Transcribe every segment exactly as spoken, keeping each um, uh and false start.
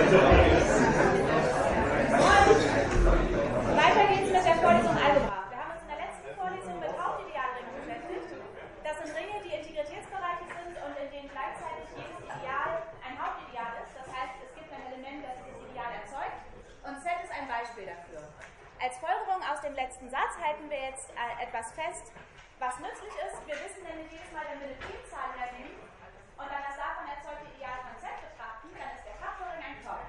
Weiter geht's mit der Vorlesung Algebra. Wir haben uns in der letzten Vorlesung mit Hauptidealringen beschäftigt. Das sind Ringe, die Integritätsbereiche sind und in denen gleichzeitig jedes Ideal ein Hauptideal ist. Das heißt, es gibt ein Element, das dieses Ideal erzeugt, und Z ist ein Beispiel dafür. Als Folgerung aus dem letzten Satz halten wir jetzt äh, etwas fest, was nützlich ist. Wir wissen nämlich jedes Mal, wenn wir eine Primzahl hernehmen und dann das davon erzeugte Ideal von Z betrachten, dann ist der Faktorring ein Korb.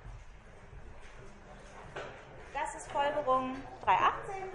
Das ist Folgerung drei Punkt achtzehn.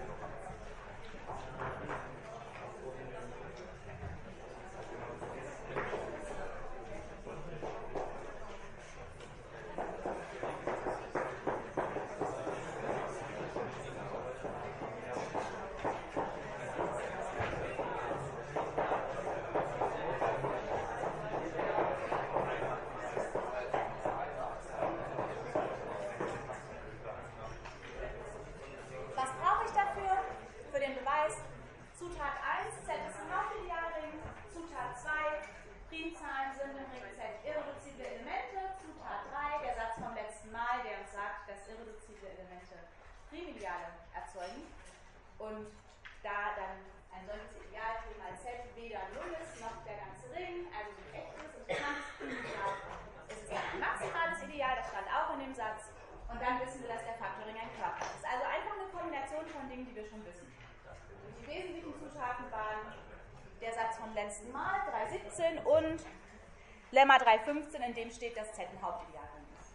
Erzeugen. Und da dann ein solches Ideal mal Z weder null ist, noch der ganze Ring, also nicht echt ist, und Primzahl ist es dann ein maximales Ideal, das stand auch in dem Satz. Und dann wissen wir, dass der Faktorring ein Körper ist. Das ist also einfach eine Kombination von Dingen, die wir schon wissen. Und die wesentlichen Zutaten waren der Satz vom letzten Mal, drei Punkt siebzehn, und Lemma drei Punkt fünfzehn, in dem steht, dass Z ein Hauptideal ist.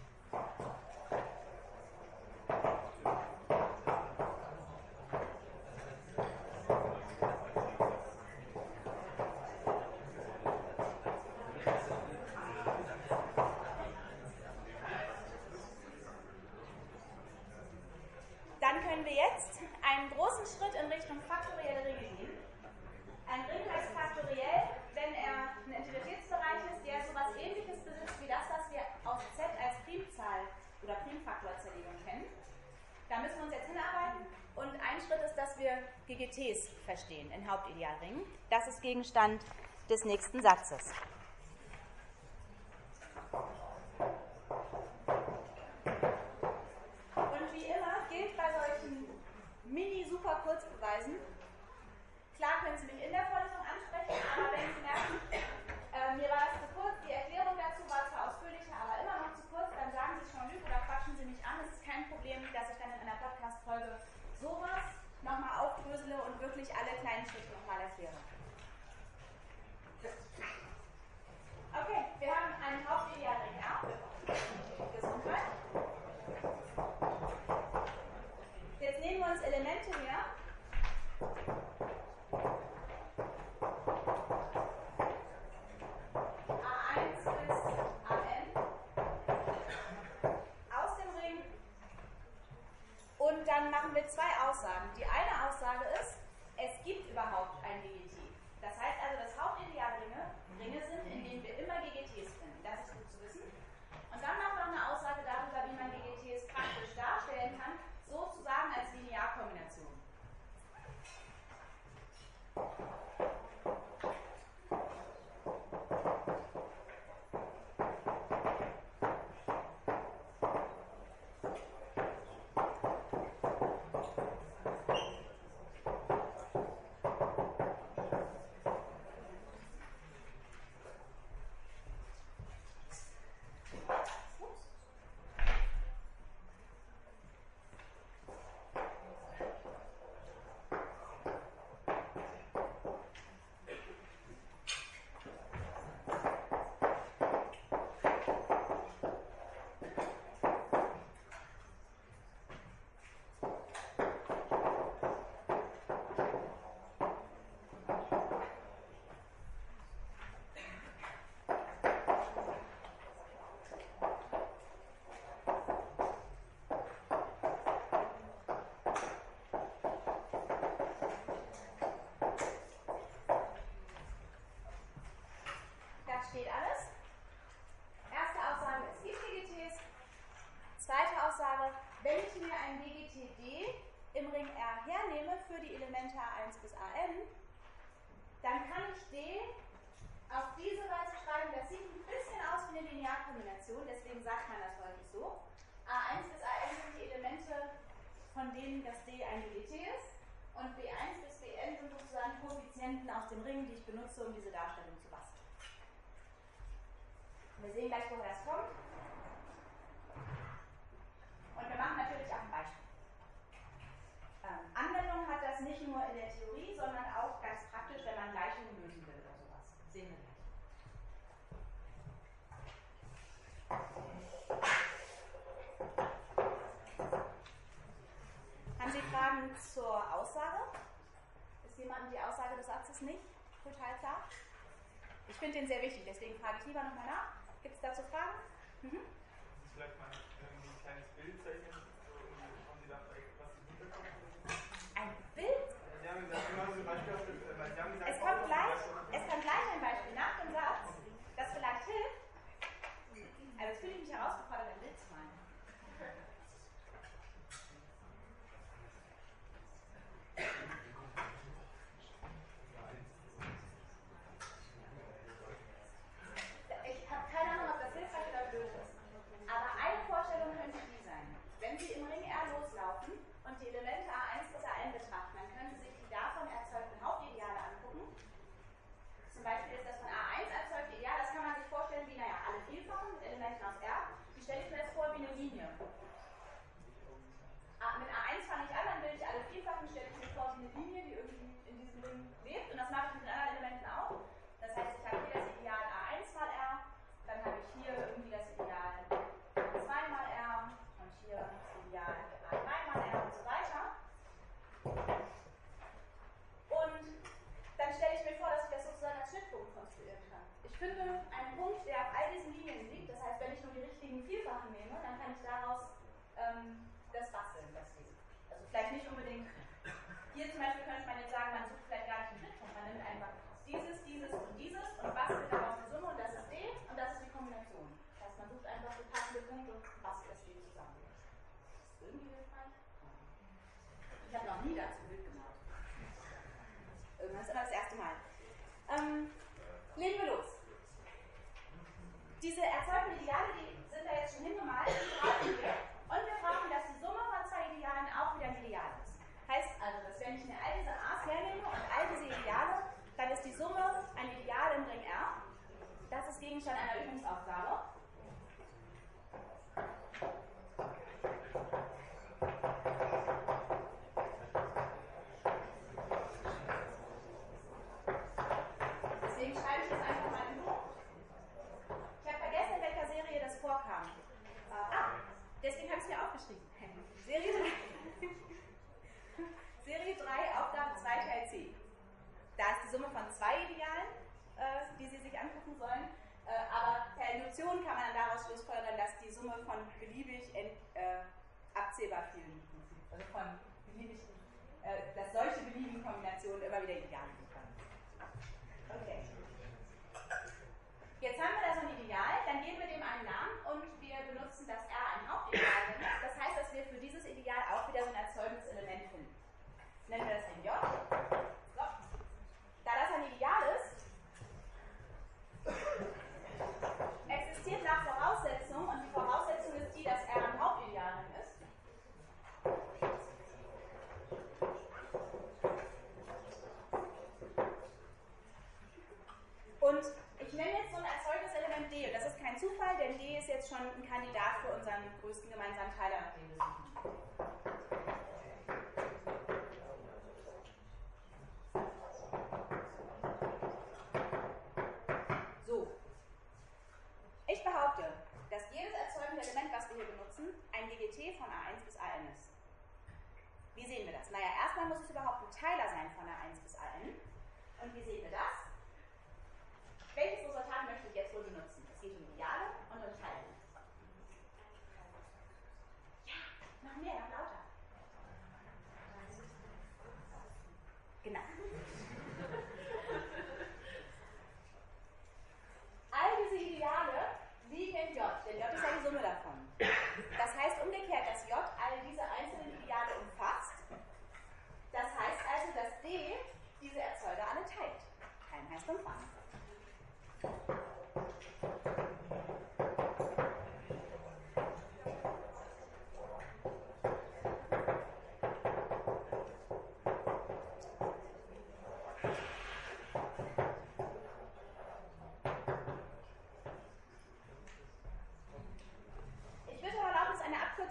Dann können wir jetzt einen großen Schritt in Richtung faktorielle Ringe gehen. Ein Ring heißt faktoriell, wenn er ein Integritätsbereich ist, der so etwas Ähnliches besitzt wie das, was wir aus Z als Primzahl oder Primfaktorzerlegung kennen. Da müssen wir uns jetzt hinarbeiten. Und ein Schritt ist, dass wir G G Ts verstehen in Hauptidealringen. Das ist Gegenstand des nächsten Satzes. Und wie immer gilt bei solchen Mini-Super-Kurzbeweisen, klar können Sie mich in der Vorlesung ansprechen, aber wenn Sie merken, äh, mir war das zu kurz, die Erklärung dazu war zwar ausführlicher, aber immer noch zu kurz, dann sagen Sie schon Lüge oder quatschen Sie mich an. Es ist kein Problem, dass ich dann in einer Podcast-Folge sowas nochmal aufdrösele und wirklich alle kleinen Schritte nochmal erkläre. Okay, wir haben einen Hauptidealring R. Gesundheit. Jetzt nehmen wir uns Elemente her. A eins bis A n aus dem Ring. Und dann machen wir zwei Aussagen. Die eine Aussage ist, es gibt überhaupt ein G G T. Das heißt also, dass Hauptidealringe Ringe sind, in denen wir immer G G Ts finden. Das ist gut zu wissen. Und dann machen wir eine Aussage darüber, wie man G G Ts praktisch darstellen kann, sozusagen als Linearkombination. Steht alles. Erste Aussage, es gibt G G Ts. Zweite Aussage, wenn ich mir ein G G T D im Ring R hernehme für die Elemente A eins bis A n, dann kann ich D auf diese Weise schreiben, das sieht ein bisschen aus aus wie eine Linearkombination, deswegen sagt man das häufig so. A eins bis A n sind die Elemente, von denen das D ein D G T ist, und B eins bis B n sind sozusagen Koeffizienten aus dem Ring, die ich benutze, um diese Darstellung zu basteln. Wir sehen gleich, woher das kommt. Und wir machen natürlich auch ein Beispiel. Ähm, Anwendung hat das nicht nur in der Theorie, sondern auch ganz praktisch, wenn man Gleichungen lösen will oder sowas. Sehen wir gleich. Haben Sie Fragen zur Aussage? Ist jemandem die Aussage des Satzes nicht total klar? Ich finde den sehr wichtig, deswegen frage ich lieber nochmal nach. Gibt es dazu Fragen? Mhm. Vielleicht mal irgendwie ein kleines Bild zeichnen, so haben Sie da vielleicht was im Hinterkopf? Ein Bild? Sie haben gesagt, genau so ein Beispiel auf dem, weil Sie haben gesagt, es kommt gleich, es kommt gleich ein Beispiel nach dem Satz, das vielleicht hilft. Also jetzt fühle ich mich herausgefordert, ein Bild zu malen. Ich habe keine Ahnung, ob das hilfreich oder blöd ist. Aber eine Vorstellung könnte die sein. Wenn Sie im Ring R loslaufen und die Elemente A eins bis A n betrachten, dann können Sie sich die davon erzeugten Hauptideale angucken. Zum Beispiel ist das von A eins erzeugte Ideal, das kann man sich vorstellen wie, naja, alle Vielfachen mit Elementen aus R. Die stelle ich mir jetzt vor wie eine Linie. Mit A eins fange ich an, dann will ich alle Vielfachen, stelle ich mir vor wie eine Linie, die irgendwie in diesem Ring lebt. Und das mache ich mit anderen Elementen auch. Das heißt, ich habe hier das Ideal A eins mal R, dann habe ich hier irgendwie das Ideal A zwei mal R und hier das Ideal A drei mal R und so weiter. Und dann stelle ich mir vor, dass ich das sozusagen als Schnittpunkt konstruieren kann. Ich finde einen Punkt, der auf all diesen Linien liegt. Das heißt, wenn ich nur die richtigen Vielfachen nehme, dann kann ich daraus ähm, das basteln, das Ding. Also vielleicht nicht unbedingt. Hier zum Beispiel könnte man jetzt sagen, man sucht vielleicht gar nicht einen Schnittpunkt. Man nimmt einfach dieses, dieses und dieses und bastelt daraus eine Summe und das ist D und das ist die Kombination. Das heißt, man sucht einfach so passende Punkte und bastelt das D zusammen. Ist das irgendwie hilfreich? Ich habe noch nie dazu ein Bild gemacht. Irgendwann ist immer das erste Mal. Ähm, legen wir los. Diese erzeugten Ideale, die sind da jetzt schon hingemalt, die brauchen wir. Und wir brauchen, dass die Summe von zwei Idealen auch wieder ein Ideal ist. Heißt also, dass wenn ich mir all diese A's hernehme und all diese Ideale, dann ist die Summe ein Ideal im Ring R. Das ist Gegenstand einer Übungsaufgabe. Deswegen schreibe ich das einfach mal in Buch. Ich habe vergessen, in welcher Serie das vorkam. Äh, ah, deswegen habe ich es mir aufgeschrieben. Serie drei. Serie drei, Aufgabe zwei, Teil C. Da ist die Summe von zwei Idealen, äh, die Sie sich angucken sollen. Äh, aber per Induktion kann man dann daraus schlussfolgern, dass die Summe von beliebig ent, äh, abzählbar vielen, also von beliebig, äh, dass solche beliebigen Kombinationen immer wieder Ideale sind. Okay. Jetzt haben wir da so ein Ideal, dann geben wir dem einen Namen und wir benutzen das R ein Hauptideal. Das heißt, dass wir für dieses Ideal auch wieder so ein erzeugendes Element finden. Nennen wir das den J. So. Da das ein Ideal ist, existiert nach Voraussetzung, und die Voraussetzung ist die, dass R ein Hauptideal ist. Und ich nenne jetzt so ein erzeugendes Element D, und das ist kein Zufall, denn D ist jetzt schon ein Kandidat für unseren größten gemeinsamen Teiler, nach dem wir suchen. So. Ich behaupte, dass jedes erzeugende Element, was wir hier benutzen, ein D G T von A eins bis A n ist. Wie sehen wir das? Naja, erstmal muss es überhaupt ein Teiler sein von A eins bis A n. Und wie sehen wir das? Welches Resultat möchte ich jetzt wohl benutzen? Es geht um Ideale und um Teilen. Ja, noch mehr, noch lauter. Genau. All diese Ideale liegen in J, denn J ist ja die Summe davon. Das heißt umgekehrt, dass J all diese einzelnen Ideale umfasst. Das heißt also, dass D diese Erzeuger alle teilt. Teilen heißt umfassen.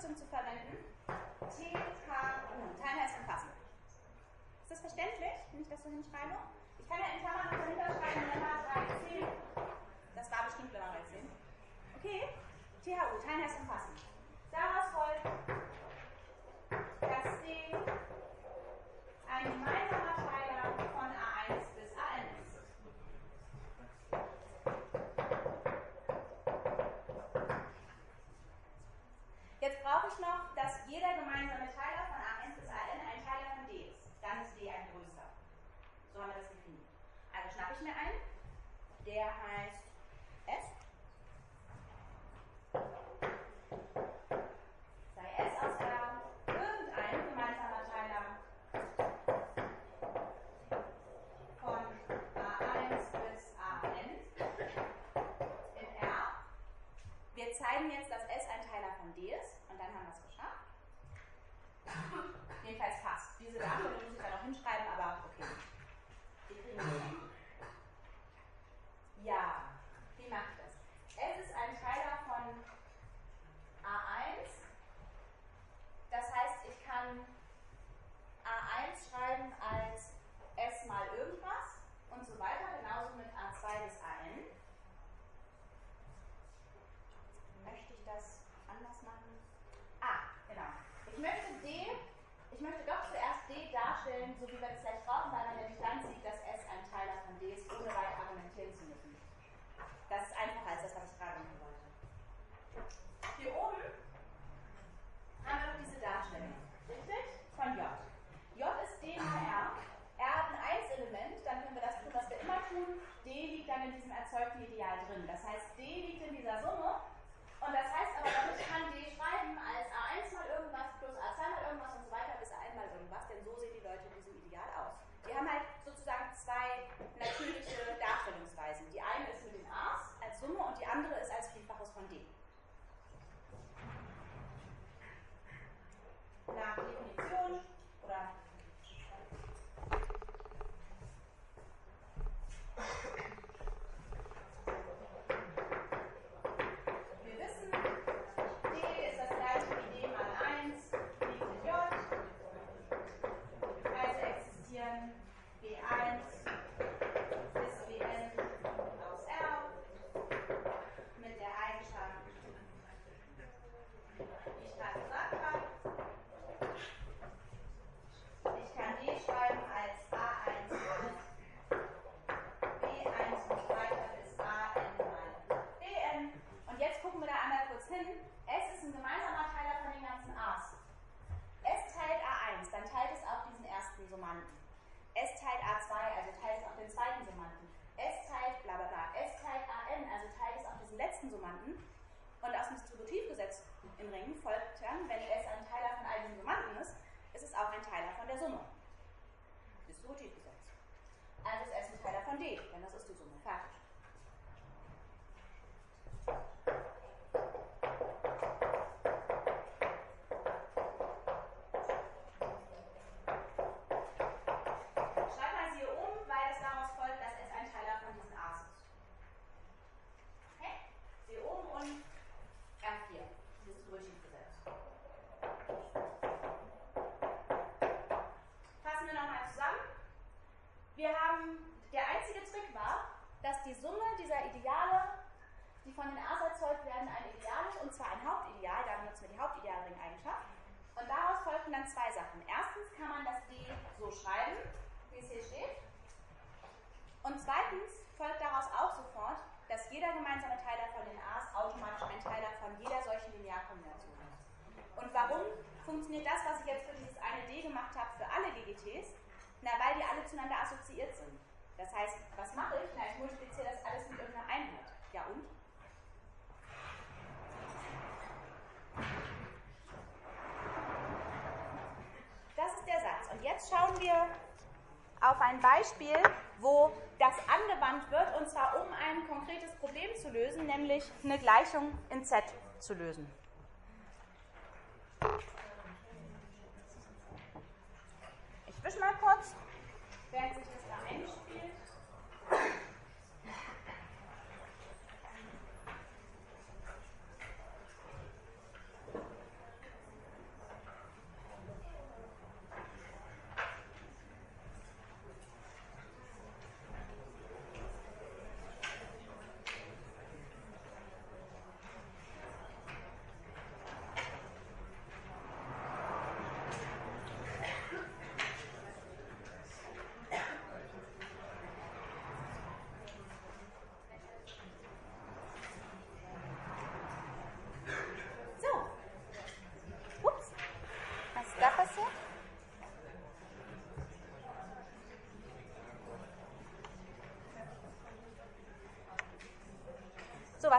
Abkürzung zu verwenden. T H U, teilen heißt umfassen. Ist das verständlich, wenn ich das so hinschreibe? Ich kann ja in Klammern noch dahinter schreiben, Lemma drei zehn. Das war bestimmt Lemma drei zehn. Okay, T H U, teilen heißt umfassen. Daraus folgt, dass D ein gemeinsamer Teiler von A eins bis A n ist. Jetzt brauche ich noch, dass jeder gemeinsame Teiler von A eins bis A n ein Teiler von D ist. Dann ist D ein größer. So haben wir das definiert. Also schnappe ich mir einen, der heißt S. Sei S aus R irgendein gemeinsamer Teiler von A eins bis A n in R. Wir zeigen jetzt, dass S ein Teiler von D ist und dann haben wir es geschafft. Jedenfalls fast. Diese Darstellung muss ich da noch hinschreiben, aber okay. Die kriegen wir hin. Ja, wie mache ich das? S ist ein Teiler von A eins. Das heißt, ich kann A eins schreiben als S mal irgendwas und so weiter, genauso mit A zwei bis A n. Möchte ich das anders machen? Ah, genau. Ich möchte D, ich möchte doch zuerst D darstellen, so wie wir das gleich brauchen, weil man nämlich dann sieht, dass S ein Teiler von D ist, ohne weiter argumentieren zu müssen. Das ist einfacher als das, was ich gerade machen wollte. Hier oben haben wir noch diese Darstellung, richtig? Von J. J ist D mal R. R hat ein eins-Element, dann können wir das tun, was wir immer tun. D liegt dann in diesem erzeugten Ideal drin. Das heißt, D liegt in dieser Summe. Und das heißt aber auch, ich kann D schreiben als A eins mal irgendwas plus A zwei mal irgendwas und so weiter bis A n mal irgendwas, denn so sehen die Leute in diesem Ideal aus. Wir haben halt sozusagen zwei natürliche Darstellungsweisen. Die eine ist mit den A's als Summe und die andere ist als Vielfaches von D. Nach Definition oder wir wissen, D ist das gleiche wie D mal eins liegt in J. Also existieren B eins bis B n aus R mit der Eigenschaft, die ich gerade gesagt habe. Ich kann D schreiben als A eins mal B eins und so weiter bis A n mal B n. Und jetzt gucken wir da einmal kurz hin. S ist ein gemeinsamer Teiler von den ganzen A's. S teilt A eins, dann teilt es auch diesen ersten Summanden. S teilt A zwei, also teilt es auch den zweiten Summanden. S teilt bla bla bla. S teilt A n, also teilt es auch diesen letzten Summanden. Und aus dem Distributivgesetz in Ringen folgt dann, wenn S ein Teiler von all diesen Summanden ist, ist es auch ein Teiler von der Summe. Distributivgesetz. Also ist S ein Teiler von D, denn das ist die Summe. Fertig. Schreib mal sie hier um, weil es daraus folgt, dass S ein Teiler von diesen A's ist. Okay? Sie oben und R vier. Distributivgesetz. Fassen wir nochmal zusammen. Wir haben, der einzige Trick war, dass die Summe dieser Ideale, die von den A's erzeugt werden, ein Ideal ist, und zwar ein Hauptideal, da benutzen wir die Hauptidealring-Eigenschaft. Und daraus folgten dann zwei Sachen. Erstens kann man das D so schreiben, wie es hier steht. Und zweitens folgt daraus auch sofort, dass jeder gemeinsame Teiler von den A's automatisch ein Teiler von jeder solchen Linearkombination ist. Und warum funktioniert das, was ich jetzt für dieses eine D gemacht habe, für alle G G Ts? Na, weil die alle zueinander assoziiert sind. Das heißt, was mache ich? Na, ich multipliziere das alles mit irgendeiner Einheit. Ja und? Das ist der Satz. Und jetzt schauen wir auf ein Beispiel, wo das angewandt wird, und zwar um ein konkretes Problem zu lösen, nämlich eine Gleichung in Z zu lösen. Ich wische mal kurz, während sich das da einspielt.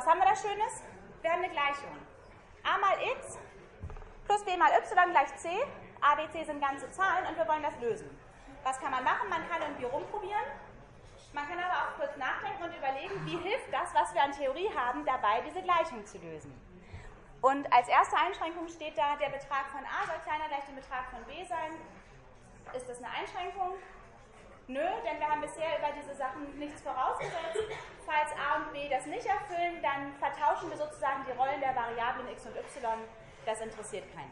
haben wir da Schönes? Wir haben eine Gleichung. A mal x plus b mal y gleich c. A, b, c sind ganze Zahlen und wir wollen das lösen. Was kann man machen? Man kann irgendwie rumprobieren. Man kann aber auch kurz nachdenken und überlegen, wie hilft das, was wir an Theorie haben, dabei, diese Gleichung zu lösen. Und als erste Einschränkung steht da, der Betrag von a soll kleiner gleich dem Betrag von b sein. Ist das eine Einschränkung? Nö, denn wir haben bisher über diese Sachen nichts vorausgesetzt. Falls a und b das nicht erfüllen, dann vertauschen wir sozusagen die Rollen der Variablen x und y. Das interessiert keinen.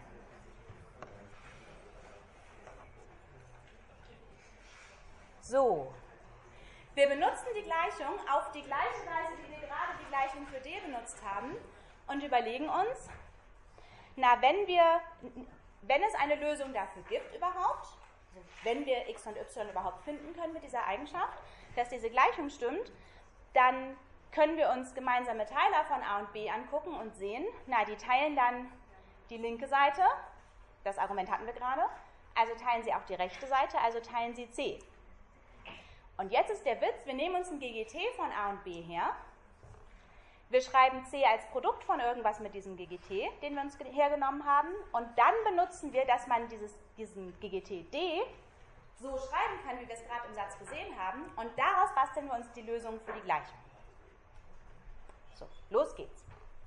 So, wir benutzen die Gleichung auf die gleiche Weise, wie wir gerade die Gleichung für d benutzt haben und überlegen uns, na, wenn, wir, wenn es eine Lösung dafür gibt überhaupt, wenn wir x und y überhaupt finden können mit dieser Eigenschaft, dass diese Gleichung stimmt, dann können wir uns gemeinsame Teiler von a und b angucken und sehen, na, die teilen dann die linke Seite, das Argument hatten wir gerade, also teilen sie auch die rechte Seite, also teilen sie c. Und jetzt ist der Witz, wir nehmen uns ein G G T von a und b her, wir schreiben c als Produkt von irgendwas mit diesem G G T, den wir uns hergenommen haben, und dann benutzen wir, dass man dieses, diesen G G T d so schreiben kann, wie wir es gerade im Satz gesehen haben, und daraus basteln wir uns die Lösung für die Gleichung. So, los geht's.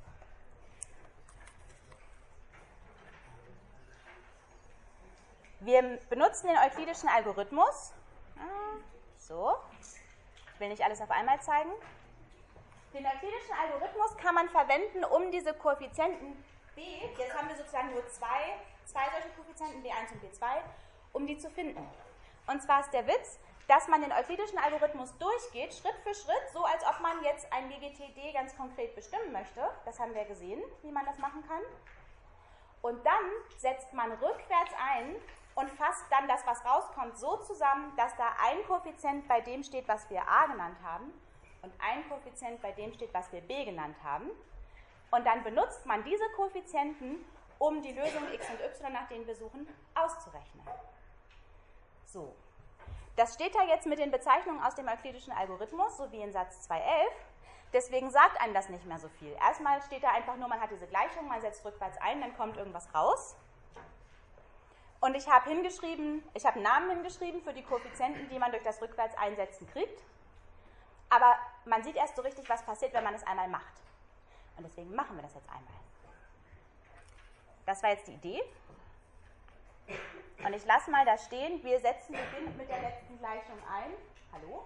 Wir benutzen den euklidischen Algorithmus. So, ich will nicht alles auf einmal zeigen. Den euklidischen Algorithmus kann man verwenden, um diese Koeffizienten b, jetzt haben wir sozusagen nur zwei, zwei solche Koeffizienten, b eins und b zwei, um die zu finden. Und zwar ist der Witz, dass man den euklidischen Algorithmus durchgeht, Schritt für Schritt, so als ob man jetzt ein G G T d ganz konkret bestimmen möchte. Das haben wir gesehen, wie man das machen kann. Und dann setzt man rückwärts ein und fasst dann das, was rauskommt, so zusammen, dass da ein Koeffizient bei dem steht, was wir a genannt haben, und ein Koeffizient bei dem steht, was wir b genannt haben. Und dann benutzt man diese Koeffizienten, um die Lösungen x und y, nach denen wir suchen, auszurechnen. So. Das steht da jetzt mit den Bezeichnungen aus dem euklidischen Algorithmus, so wie in Satz zwei Punkt elf. Deswegen sagt einem das nicht mehr so viel. Erstmal steht da einfach nur, man hat diese Gleichung, man setzt rückwärts ein, dann kommt irgendwas raus. Und ich habe hingeschrieben, ich habe einen Namen hingeschrieben für die Koeffizienten, die man durch das Rückwärts-Einsetzen kriegt. Aber man sieht erst so richtig, was passiert, wenn man es einmal macht. Und deswegen machen wir das jetzt einmal. Das war jetzt die Idee. Und ich lasse mal da stehen, wir setzen beginnend mit der letzten Gleichung ein. Hallo?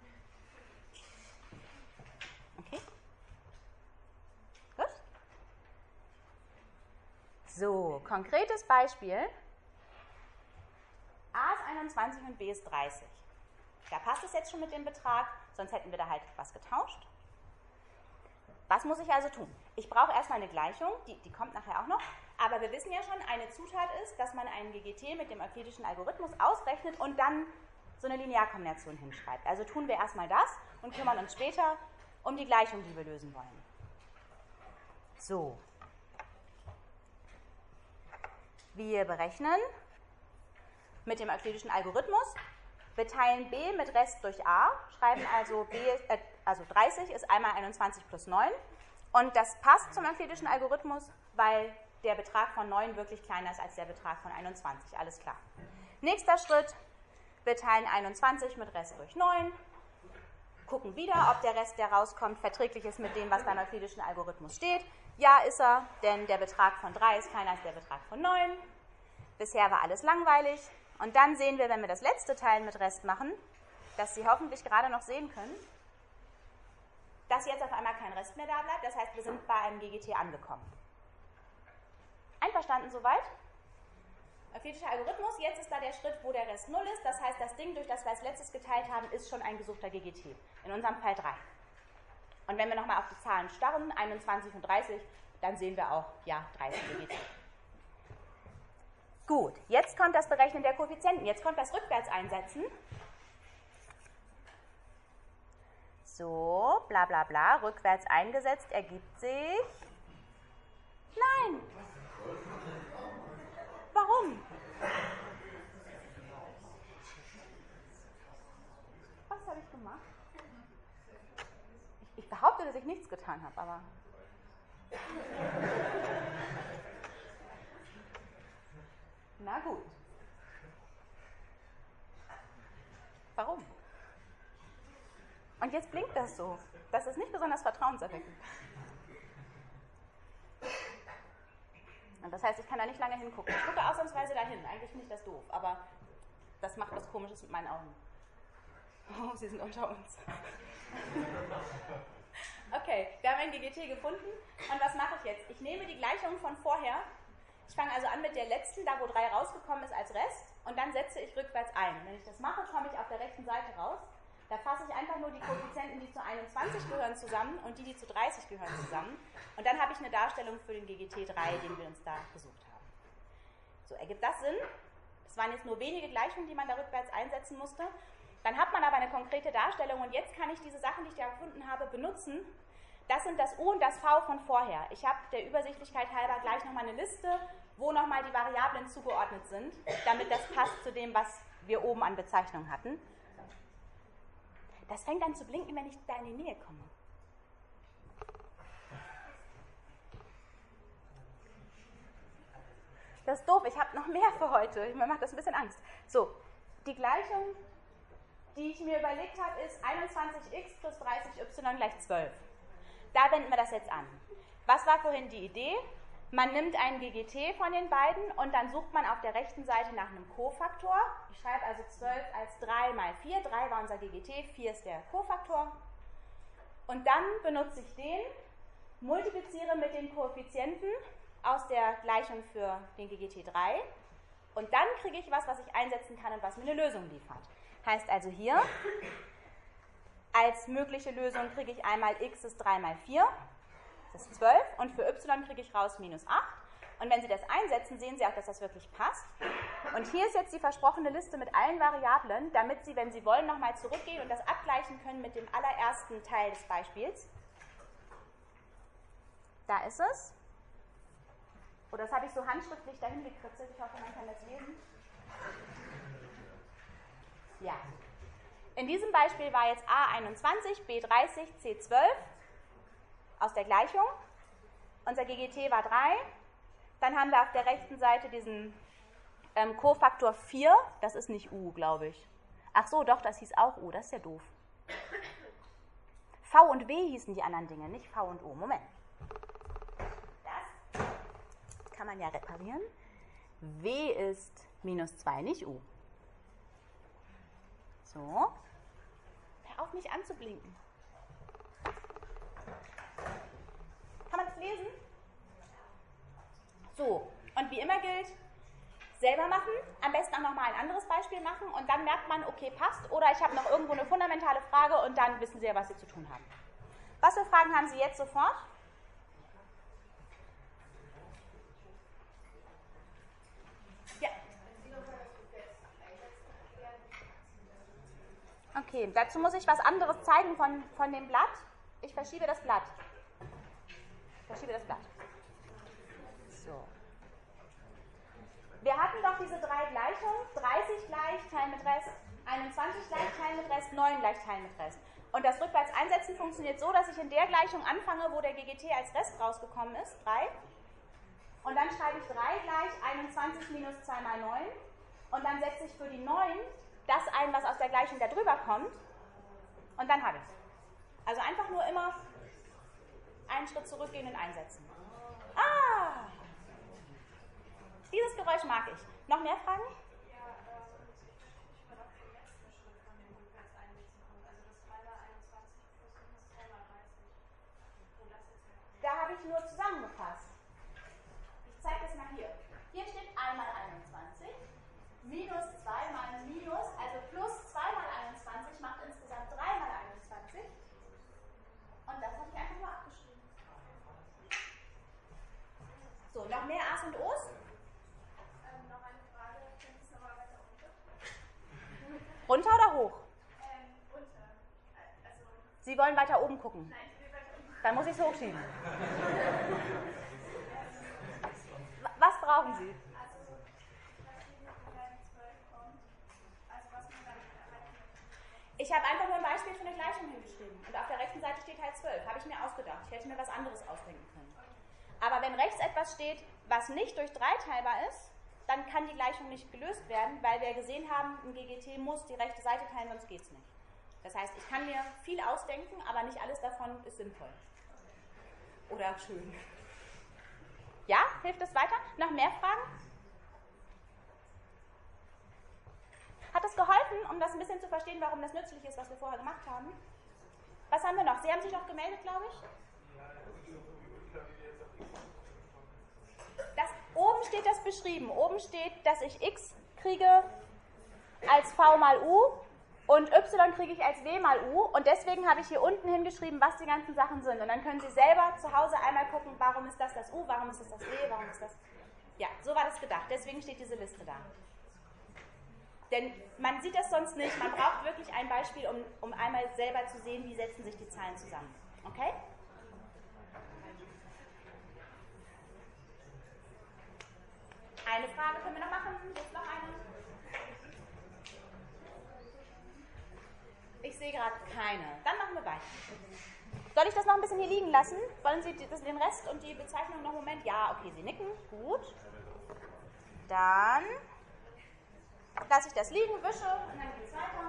Okay. Gut. So, konkretes Beispiel. A ist einundzwanzig und b ist dreißig. Da passt es jetzt schon mit dem Betrag, sonst hätten wir da halt was getauscht. Was muss ich also tun? Ich brauche erstmal eine Gleichung, die, die kommt nachher auch noch, aber wir wissen ja schon, eine Zutat ist, dass man einen G G T mit dem euklidischen Algorithmus ausrechnet und dann so eine Linearkombination hinschreibt. Also tun wir erstmal das und kümmern uns später um die Gleichung, die wir lösen wollen. So. Wir berechnen mit dem euklidischen Algorithmus. Wir teilen b mit Rest durch a, schreiben also, b, äh, also dreißig ist einmal einundzwanzig plus neun. Und das passt zum euklidischen Algorithmus, weil der Betrag von neun wirklich kleiner ist als der Betrag von einundzwanzig. Alles klar. Nächster Schritt, wir teilen einundzwanzig mit Rest durch neun, gucken wieder, ob der Rest, der rauskommt, verträglich ist mit dem, was beim euklidischen Algorithmus steht. Ja, ist er, denn der Betrag von drei ist kleiner als der Betrag von neun. Bisher war alles langweilig. Und dann sehen wir, wenn wir das letzte Teilen mit Rest machen, dass Sie hoffentlich gerade noch sehen können, dass jetzt auf einmal kein Rest mehr da bleibt. Das heißt, wir sind bei einem G G T angekommen. Einverstanden soweit? Euklidischer Algorithmus, jetzt ist da der Schritt, wo der Rest null ist. Das heißt, das Ding, durch das wir als letztes geteilt haben, ist schon ein gesuchter G G T. In unserem Fall drei. Und wenn wir nochmal auf die Zahlen starren, einundzwanzig und dreißig, dann sehen wir auch, ja, dreißig G G T. Gut, jetzt kommt das Berechnen der Koeffizienten. Jetzt kommt das Rückwärts-Einsetzen. So, bla bla bla, rückwärts eingesetzt, ergibt sich... Nein! Warum? Was habe ich gemacht? Ich, ich behaupte, dass ich ich nichts getan habe, aber... Na gut. Warum? Und jetzt blinkt das so. Das ist nicht besonders vertrauenserweckend. Und das heißt, ich kann da nicht lange hingucken. Ich gucke ausnahmsweise dahin. Eigentlich finde ich das doof, aber das macht was Komisches mit meinen Augen. Oh, sie sind unter uns. Okay, wir haben ein G G T gefunden. Und was mache ich jetzt? Ich nehme die Gleichung von vorher. Ich fange also an mit der letzten, da wo drei rausgekommen ist als Rest. Und dann setze ich rückwärts ein. Und wenn ich das mache, komme ich auf der rechten Seite raus. Da fasse ich einfach nur die Koeffizienten, die zu einundzwanzig gehören, zusammen und die, die zu dreißig gehören, zusammen. Und dann habe ich eine Darstellung für den G G T drei, den wir uns da gesucht haben. So, ergibt das Sinn? Das waren jetzt nur wenige Gleichungen, die man da rückwärts einsetzen musste. Dann hat man aber eine konkrete Darstellung und jetzt kann ich diese Sachen, die ich da gefunden habe, benutzen. Das sind das U und das V von vorher. Ich habe der Übersichtlichkeit halber gleich nochmal eine Liste, wo nochmal die Variablen zugeordnet sind, damit das passt zu dem, was wir oben an Bezeichnung hatten. Das fängt an zu blinken, wenn ich da in die Nähe komme. Das ist doof, ich habe noch mehr für heute. Mir macht das ein bisschen Angst. So, die Gleichung, die ich mir überlegt habe, ist einundzwanzig x plus dreißig y gleich zwölf. Da wenden wir das jetzt an. Was war vorhin die Idee? Man nimmt einen G G T von den beiden und dann sucht man auf der rechten Seite nach einem Kofaktor. Ich schreibe also zwölf als drei mal vier. drei war unser G G T, vier ist der Kofaktor. Und dann benutze ich den, multipliziere mit den Koeffizienten aus der Gleichung für den G G T drei. Und dann kriege ich was, was ich einsetzen kann und was mir eine Lösung liefert. Heißt also hier, als mögliche Lösung kriege ich einmal x ist drei mal vier. Das ist zwölf und für y kriege ich raus minus acht. Und wenn Sie das einsetzen, sehen Sie auch, dass das wirklich passt. Und hier ist jetzt die versprochene Liste mit allen Variablen, damit Sie, wenn Sie wollen, nochmal zurückgehen und das abgleichen können mit dem allerersten Teil des Beispiels. Da ist es. Oh, das habe ich so handschriftlich dahin gekritzelt. Ich hoffe, man kann das lesen. Ja. In diesem Beispiel war jetzt a einundzwanzig, b dreißig, c zwölf. Aus der Gleichung. Unser G G T war drei. Dann haben wir auf der rechten Seite diesen ähm, Kofaktor vier. Das ist nicht U, glaube ich. Ach so, doch, das hieß auch U. Das ist ja doof. V und W hießen die anderen Dinge, nicht V und O. Moment. Das kann man ja reparieren. W ist minus zwei, nicht U. So. Hör auf, mich anzublinken. Kann man das lesen? So, und wie immer gilt, selber machen, am besten auch nochmal ein anderes Beispiel machen und dann merkt man, okay, passt, oder ich habe noch irgendwo eine fundamentale Frage und dann wissen Sie ja, was Sie zu tun haben. Was für Fragen haben Sie jetzt sofort? Ja. Okay, dazu muss ich was anderes zeigen von, von dem Blatt. Ich verschiebe das Blatt. Ich verschiebe das Blatt. So. Wir hatten doch diese drei Gleichungen, dreißig gleich, Teil mit Rest, einundzwanzig gleich, Teil mit Rest, neun gleich, Teil mit Rest. Und das rückwärts einsetzen funktioniert so, dass ich in der Gleichung anfange, wo der G G T als Rest rausgekommen ist, drei. Und dann schreibe ich drei gleich einundzwanzig minus zwei mal neun. Und dann setze ich für die neun das ein, was aus der Gleichung da drüber kommt. Und dann habe ich es. Also einfach nur immer einen Schritt zurückgehen und einsetzen. Ah! Dieses Geräusch mag ich. Noch mehr Fragen? Ja, ähm, ich würde auf den letzten Schritt von dem rückwärts einsetzen kommen. Also das drei mal einundzwanzig plus minus zwei mal dreißig. Wo das jetzt herkommt. Da habe ich nur zusammengefasst. Ich zeige das mal hier. Hier steht einmal einundzwanzig, minus zwei mal minus, also plus zwei mal einundzwanzig macht insgesamt drei mal einundzwanzig. Und das habe ich einfach nur abgeschrieben. So, noch mehr A's und O's? Ähm, noch eine Frage. Können Sie es nochmal weiter runter? Runter oder hoch? Ähm, runter. Also, Sie wollen weiter oben gucken. nein, ich will weiter unten. Dann muss ich es hochschieben. Was brauchen Sie? Also, ich weiß nicht, woher die zwölf kommt. Also, was man damit erreichen möchte. Ich habe einfach nur ein Beispiel für eine Gleichung hingeschrieben. Und auf der rechten Seite steht halt zwölf. Habe ich mir ausgedacht. Ich hätte mir was anderes ausdenken können. Aber wenn rechts etwas steht, was nicht durch drei teilbar ist, dann kann die Gleichung nicht gelöst werden, weil wir gesehen haben, ein G G T muss die rechte Seite teilen, sonst geht es nicht. Das heißt, ich kann mir viel ausdenken, aber nicht alles davon ist sinnvoll. Oder schön. Ja, hilft es weiter? Noch mehr Fragen? Hat es geholfen, um das ein bisschen zu verstehen, warum das nützlich ist, was wir vorher gemacht haben? Was haben wir noch? Sie haben sich noch gemeldet, glaube ich? Das, oben steht das beschrieben. Oben steht, dass ich x kriege als v mal u und y kriege ich als w mal u. Und deswegen habe ich hier unten hingeschrieben, was die ganzen Sachen sind. Und dann können Sie selber zu Hause einmal gucken, warum ist das das u, warum ist das das w, warum ist das... Ja, so war das gedacht. Deswegen steht diese Liste da. Denn man sieht das sonst nicht. Man braucht wirklich ein Beispiel, um, um einmal selber zu sehen, wie setzen sich die Zahlen zusammen. Okay? Eine Frage können wir noch machen. Jetzt noch eine. Ich sehe gerade keine. Dann machen wir weiter. Soll ich das noch ein bisschen hier liegen lassen? Wollen Sie das, den Rest und die Bezeichnung noch einen Moment? Ja, okay, Sie nicken. Gut. Dann lasse ich das liegen, wische und dann geht es weiter.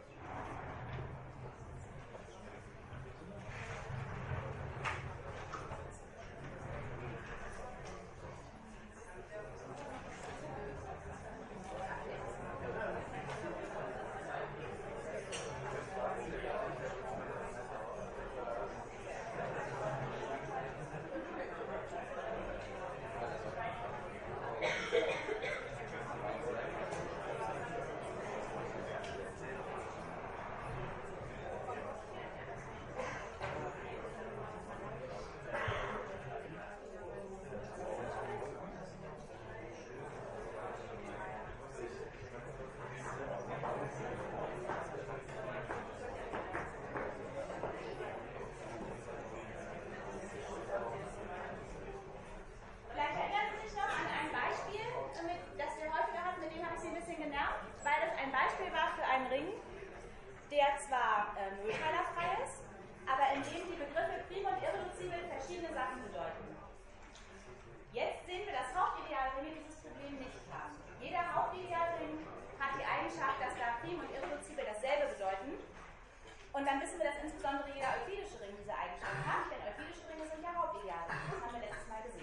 Und dann wissen wir, dass insbesondere jeder euklidische Ring diese Eigenschaft hat, denn euklidische Ringe sind ja Hauptideale. Das haben wir letztes Mal gesehen.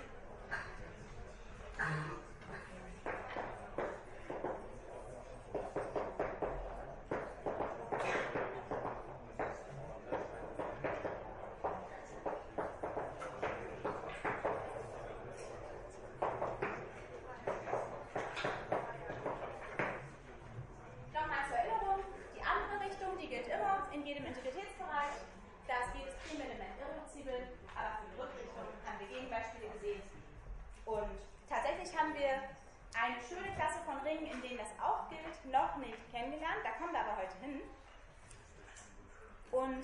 Und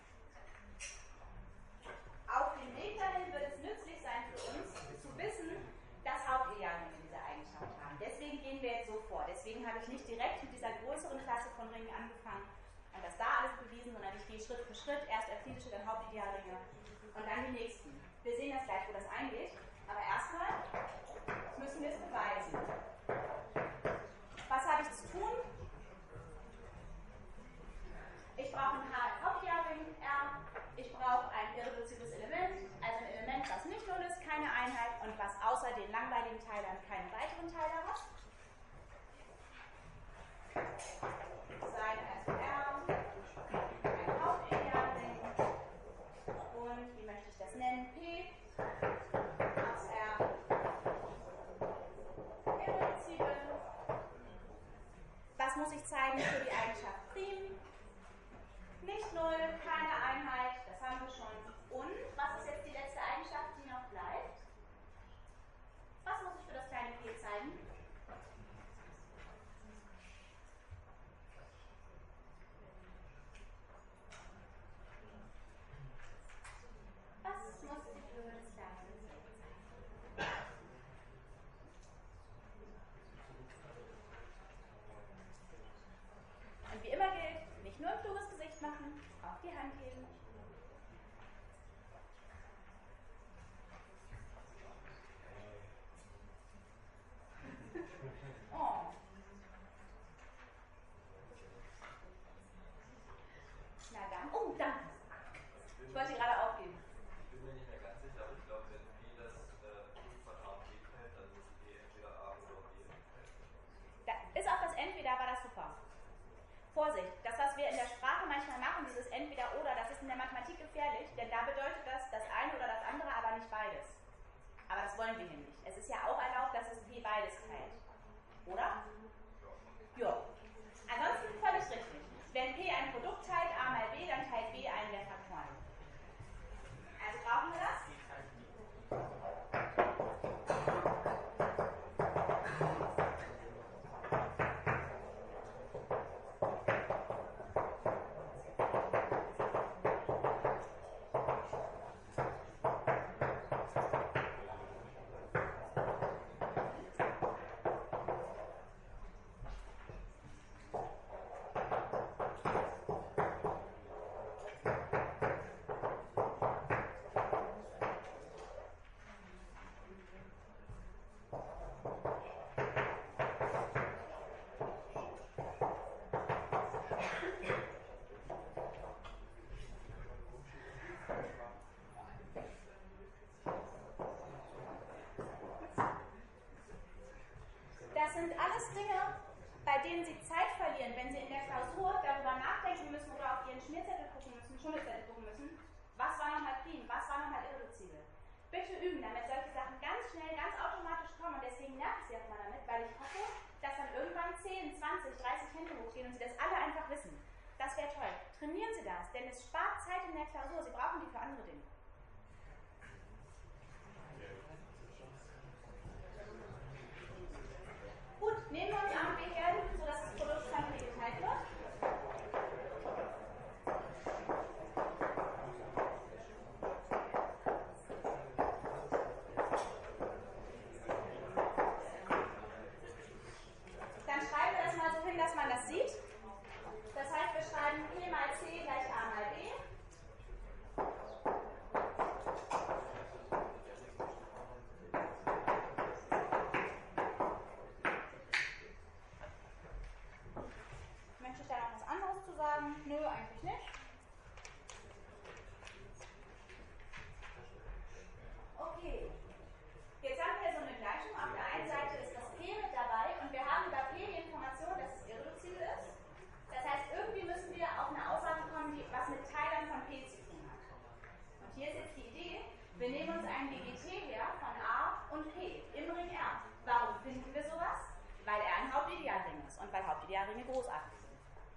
auf dem Weg dahin wird es nützlich sein für uns, zu wissen, dass Hauptideale diese Eigenschaft haben. Deswegen gehen wir jetzt so vor. Deswegen habe ich nicht direkt mit dieser größeren Klasse von Ringen angefangen und das da alles bewiesen, sondern ich gehe Schritt für Schritt, erst euklidische, dann Hauptidealringe und dann die nächsten. Wir sehen das gleich, wo das eingeht. Aber erstmal müssen wir es beweisen. Was habe ich zu tun? Ich brauche ein Hauptidealring R, ich brauche ein irreduzibles Element, also ein Element, was nicht null ist, keine Einheit und was außer den langweiligen Teilern keinen weiteren Teiler hat. Sein also R, ein Hauptidealring und wie möchte ich das nennen? P aus R irreduzibel. Was muss ich zeigen für die Eigenschaft Prim? Nicht null, keine Einheit, das haben wir schon. Und was ist jetzt die letzte Eigenschaft, die noch bleibt? Was muss ich für das kleine p zeigen? Was muss ich für das kleine p zeigen? Und Oh. Na dann. Oh, danke. Ich wollte die gerade aufgeben. Ich bin mir nicht mehr ganz sicher, aber ich glaube, wenn P das äh, von A und B teilt, dann muss P entweder A oder B enthalten. Da, bis auf das Entweder war das super. Vorsicht, das, was wir in der Sprache manchmal machen, dieses Entweder-Oder, das ist in der Mathematik gefährlich, denn da bedeutet das das eine oder das andere, aber nicht beides. Aber das wollen wir hier nicht. Es ist ja auch erlaubt, dass es P beides teilt. Oder? Ja. Ansonsten völlig richtig. Wenn P ein Produkt teilt, A mal B, dann teilt B einen der Faktoren. Also brauchen wir das? Das sind alles Dinge, bei denen Sie Zeit verlieren, wenn Sie in der Klausur darüber nachdenken müssen oder auf Ihren Schmierzettel gucken müssen, Schummelzettel gucken müssen, was war nochmal prim, was war nochmal irreduzibel. Bitte üben, damit solche Sachen ganz schnell, ganz automatisch kommen und deswegen nerv ich Sie auch immer damit, weil ich hoffe, dass dann irgendwann zehn, zwanzig, dreißig Hände hochgehen und Sie das alle einfach wissen. Das wäre toll. Trainieren Sie das, denn es spart Zeit in der Klausur. Sie brauchen die für andere Dinge. Gut, nehmen wir uns A und B her, sodass das Produkt von P geteilt wird. Dann schreiben wir das mal so hin, dass man das sieht. Das heißt, wir schreiben P mal C gleich A mal B. Möchte ich da noch was anderes zu sagen? Nö, eigentlich nicht. Okay. Jetzt haben wir so eine Gleichung. Auf der einen Seite ist das P mit dabei und wir haben über P die Information, dass es irreduzibel ist. Das heißt, irgendwie müssen wir auf eine Aussage kommen, die was mit Teilern von P zu tun hat. Und hier ist jetzt die Idee, wir nehmen uns einen G G T her von A und P im Ring R. Warum finden wir sowas? Weil er ein Hauptidealring ist und weil Hauptidealringe großartig sind.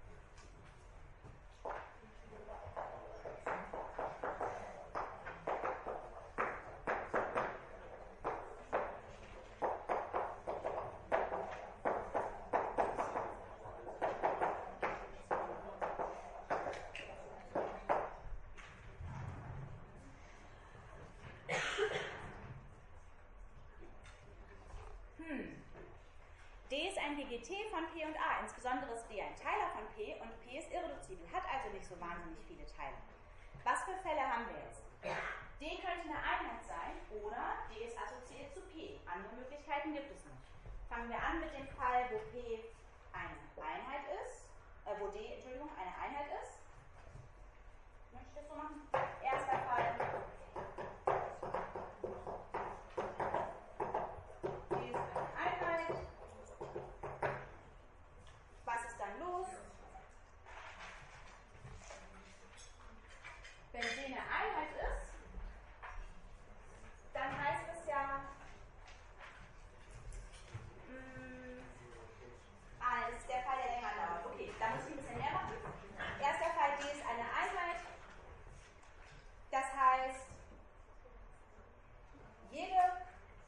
D ist ein G G T von P und A, insbesondere ist D ein Teiler von P und P ist irreduzibel, hat also nicht so wahnsinnig viele Teile. Was für Fälle haben wir jetzt? D könnte eine Einheit sein oder D ist assoziiert zu P. Andere Möglichkeiten gibt es nicht. Fangen wir an mit dem Fall, wo P eine Einheit ist, äh, wo D, Entschuldigung, eine Einheit ist. Möchte ich das so machen? Erster Fall. D ist eine Einheit. Was ist dann los? Wenn D eine Einheit ist, dann heißt es ja, mh, ah, das ist der Fall, der länger dauert. Okay, da muss ich ein bisschen mehr machen. Erster Fall, D ist eine Einheit. Das heißt, jede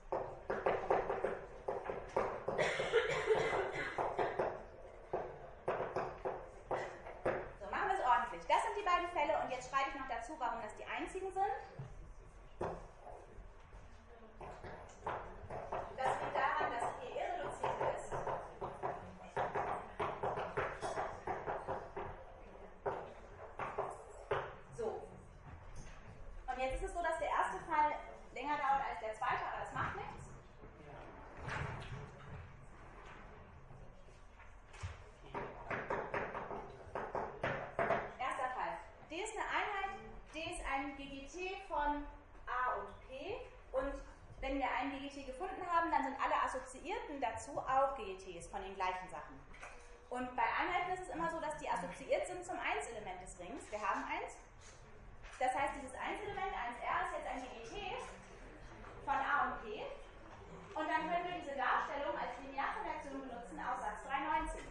So, machen wir es ordentlich. Das sind die beiden Fälle und jetzt schreibe ich noch dazu, warum das die einzigen sind. Das liegt daran, dass P irreduzibel ist. So. Und jetzt ist es so, dass der erste Fall länger dauert als der zweite, aber das macht nichts. G G T gefunden haben, dann sind alle Assoziierten dazu auch G G Ts von den gleichen Sachen. Und bei Einheiten ist es immer so, dass die assoziiert sind zum eins-Element des Rings. Wir haben eins. Das heißt, dieses eins-Element, eins R, ist jetzt ein G G T von A und P. Und dann können wir diese Darstellung als Linearkonversion benutzen aus Satz drei neunzehn.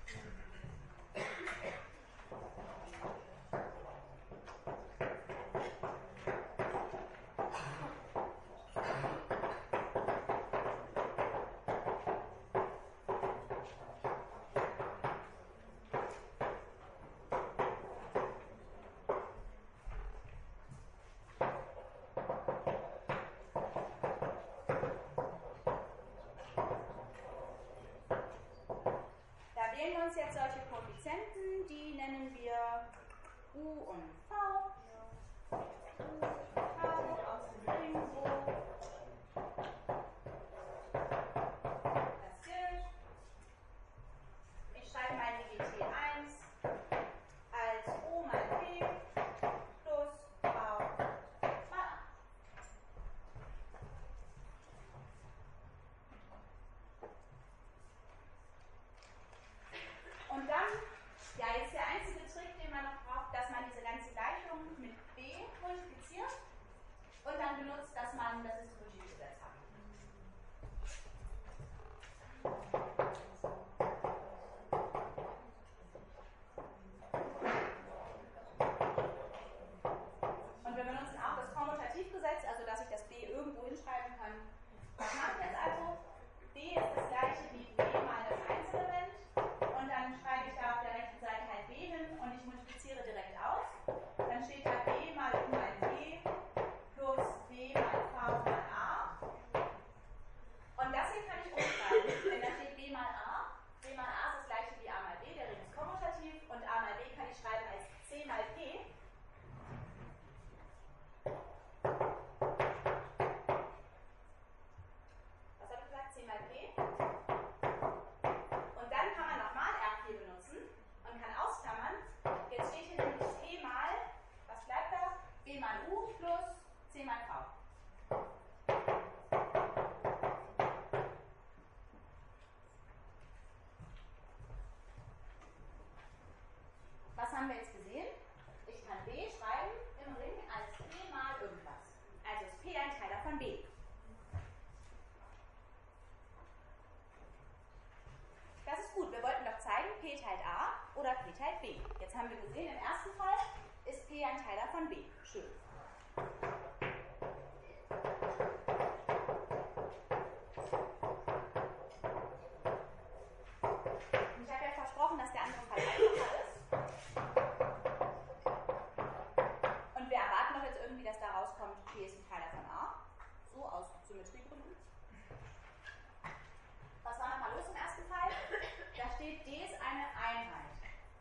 Jetzt solche Koeffizienten, die nennen wir U und V. U und V aus dem Ring, wo das gilt. Ich schreibe mein G G T eins als U mal P plus V mal A. Und dann, ja, jetzt der einzige Trick, den man noch braucht, dass man diese ganze Gleichung mit B multipliziert und dann benutzt, dass man das Distributivgesetz hat. Und wir benutzen auch das Kommutativgesetz, also dass ich das B irgendwo hinschreiben kann. Was mache ich jetzt also? B ist das gleiche wie B mal das Einzelement. Und dann schreibe ich da auf der rechten Seite halt B hin und ich multipliziere direkt aus. Dann steht da B mal U mal P plus B mal V mal A. Und das hier kann ich umschreiben, denn da steht B mal A. B mal A ist das gleiche wie A mal B, der Ring ist kommutativ. Und A mal B kann ich schreiben als C mal P. Was habe ich gesagt? C mal P. Und dann kann man nochmal R vier benutzen und kann ausklammern. Jetzt steht hier nämlich P mal, was bleibt da? B mal U plus C mal V. Was haben wir jetzt gesehen? Ich kann B schreiben im Ring als P mal irgendwas. Also ist P ein Teiler von B. Das ist gut. Wir wollten doch zeigen, P teilt A oder P teilt B. Jetzt haben wir gesehen, im ersten Fall ist P ein Teiler von B. Schön. Und ich habe ja versprochen, dass der andere Fall einfacher ist. Und wir erwarten doch jetzt irgendwie, dass da rauskommt, P ist ein Teiler von A. So aus Symmetriegründen. Was war nochmal los im ersten Fall? Da steht, D ist eine Einheit.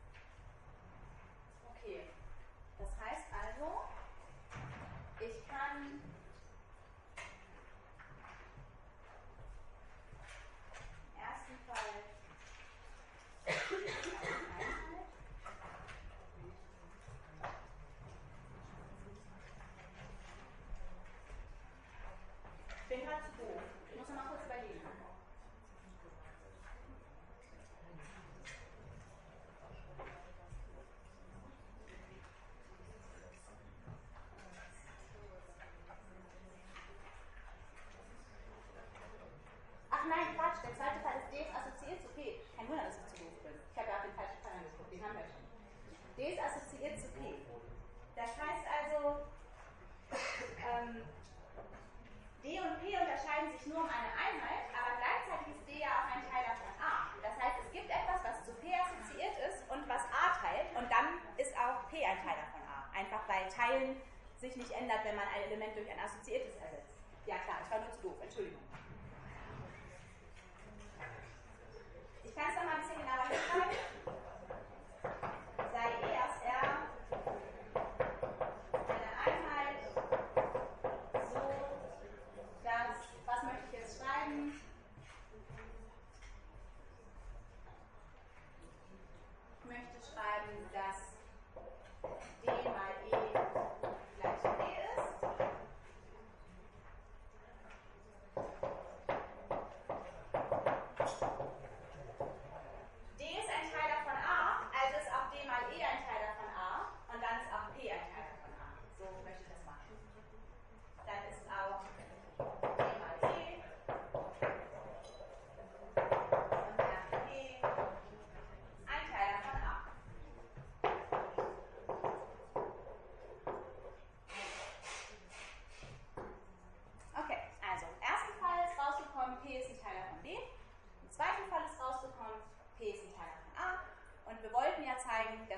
Okay. Das heißt also, ich kann im ersten Fall D ist eine Einheit. Ich bin gerade zu doof. Ich muss noch mal kurz überlegen. Ach nein, Quatsch, der zweite Fall ist D ist assoziiert zu P. Kein Wunder, dass ich zu doof bin. Ich habe ja auch den falschen Fall angeguckt, den haben wir schon. D ist assoziiert zu P. Das heißt also, ähm, D und P unterscheiden sich nur um eine Einheit, aber gleichzeitig ist D ja auch ein Teiler von A. Das heißt, es gibt etwas, was zu P assoziiert ist und was A teilt und dann ist auch P ein Teiler von A. Einfach weil Teilen sich nicht ändert, wenn man ein Element durch ein assoziiertes ersetzt. Ja klar, ich war nur zu doof, Entschuldigung. Ich kann es noch mal ein bisschen genauer hinschreiben. Sei E aus R eine Einheit, so dass, was möchte ich jetzt schreiben? Ich möchte schreiben, dass D mal E gleich D ist.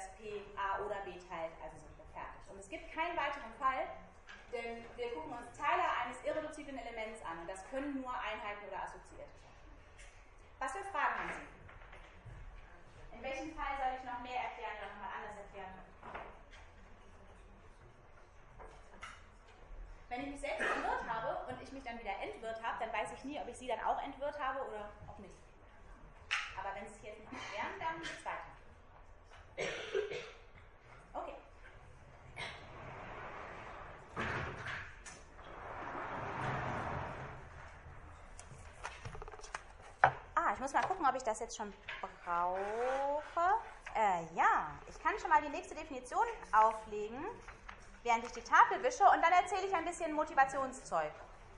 dass P A oder B teilt, also sind wir fertig. Und es gibt keinen weiteren Fall, denn wir gucken uns Teile eines irreduziblen Elements an und das können nur Einheiten oder Assoziierte sein. Was für Fragen haben Sie? In welchem Fall soll ich noch mehr erklären oder nochmal anders erklären? Wenn ich mich selbst entwirrt habe und ich mich dann wieder entwirrt habe, dann weiß ich nie, ob ich Sie dann auch entwirrt habe oder auch nicht. Aber wenn Sie es jetzt nicht erklären, dann geht es weiter. Okay. Ah, ich muss mal gucken, ob ich das jetzt schon brauche. Äh, ja, ich kann schon mal die nächste Definition auflegen, während ich die Tafel wische, und dann erzähle ich ein bisschen Motivationszeug.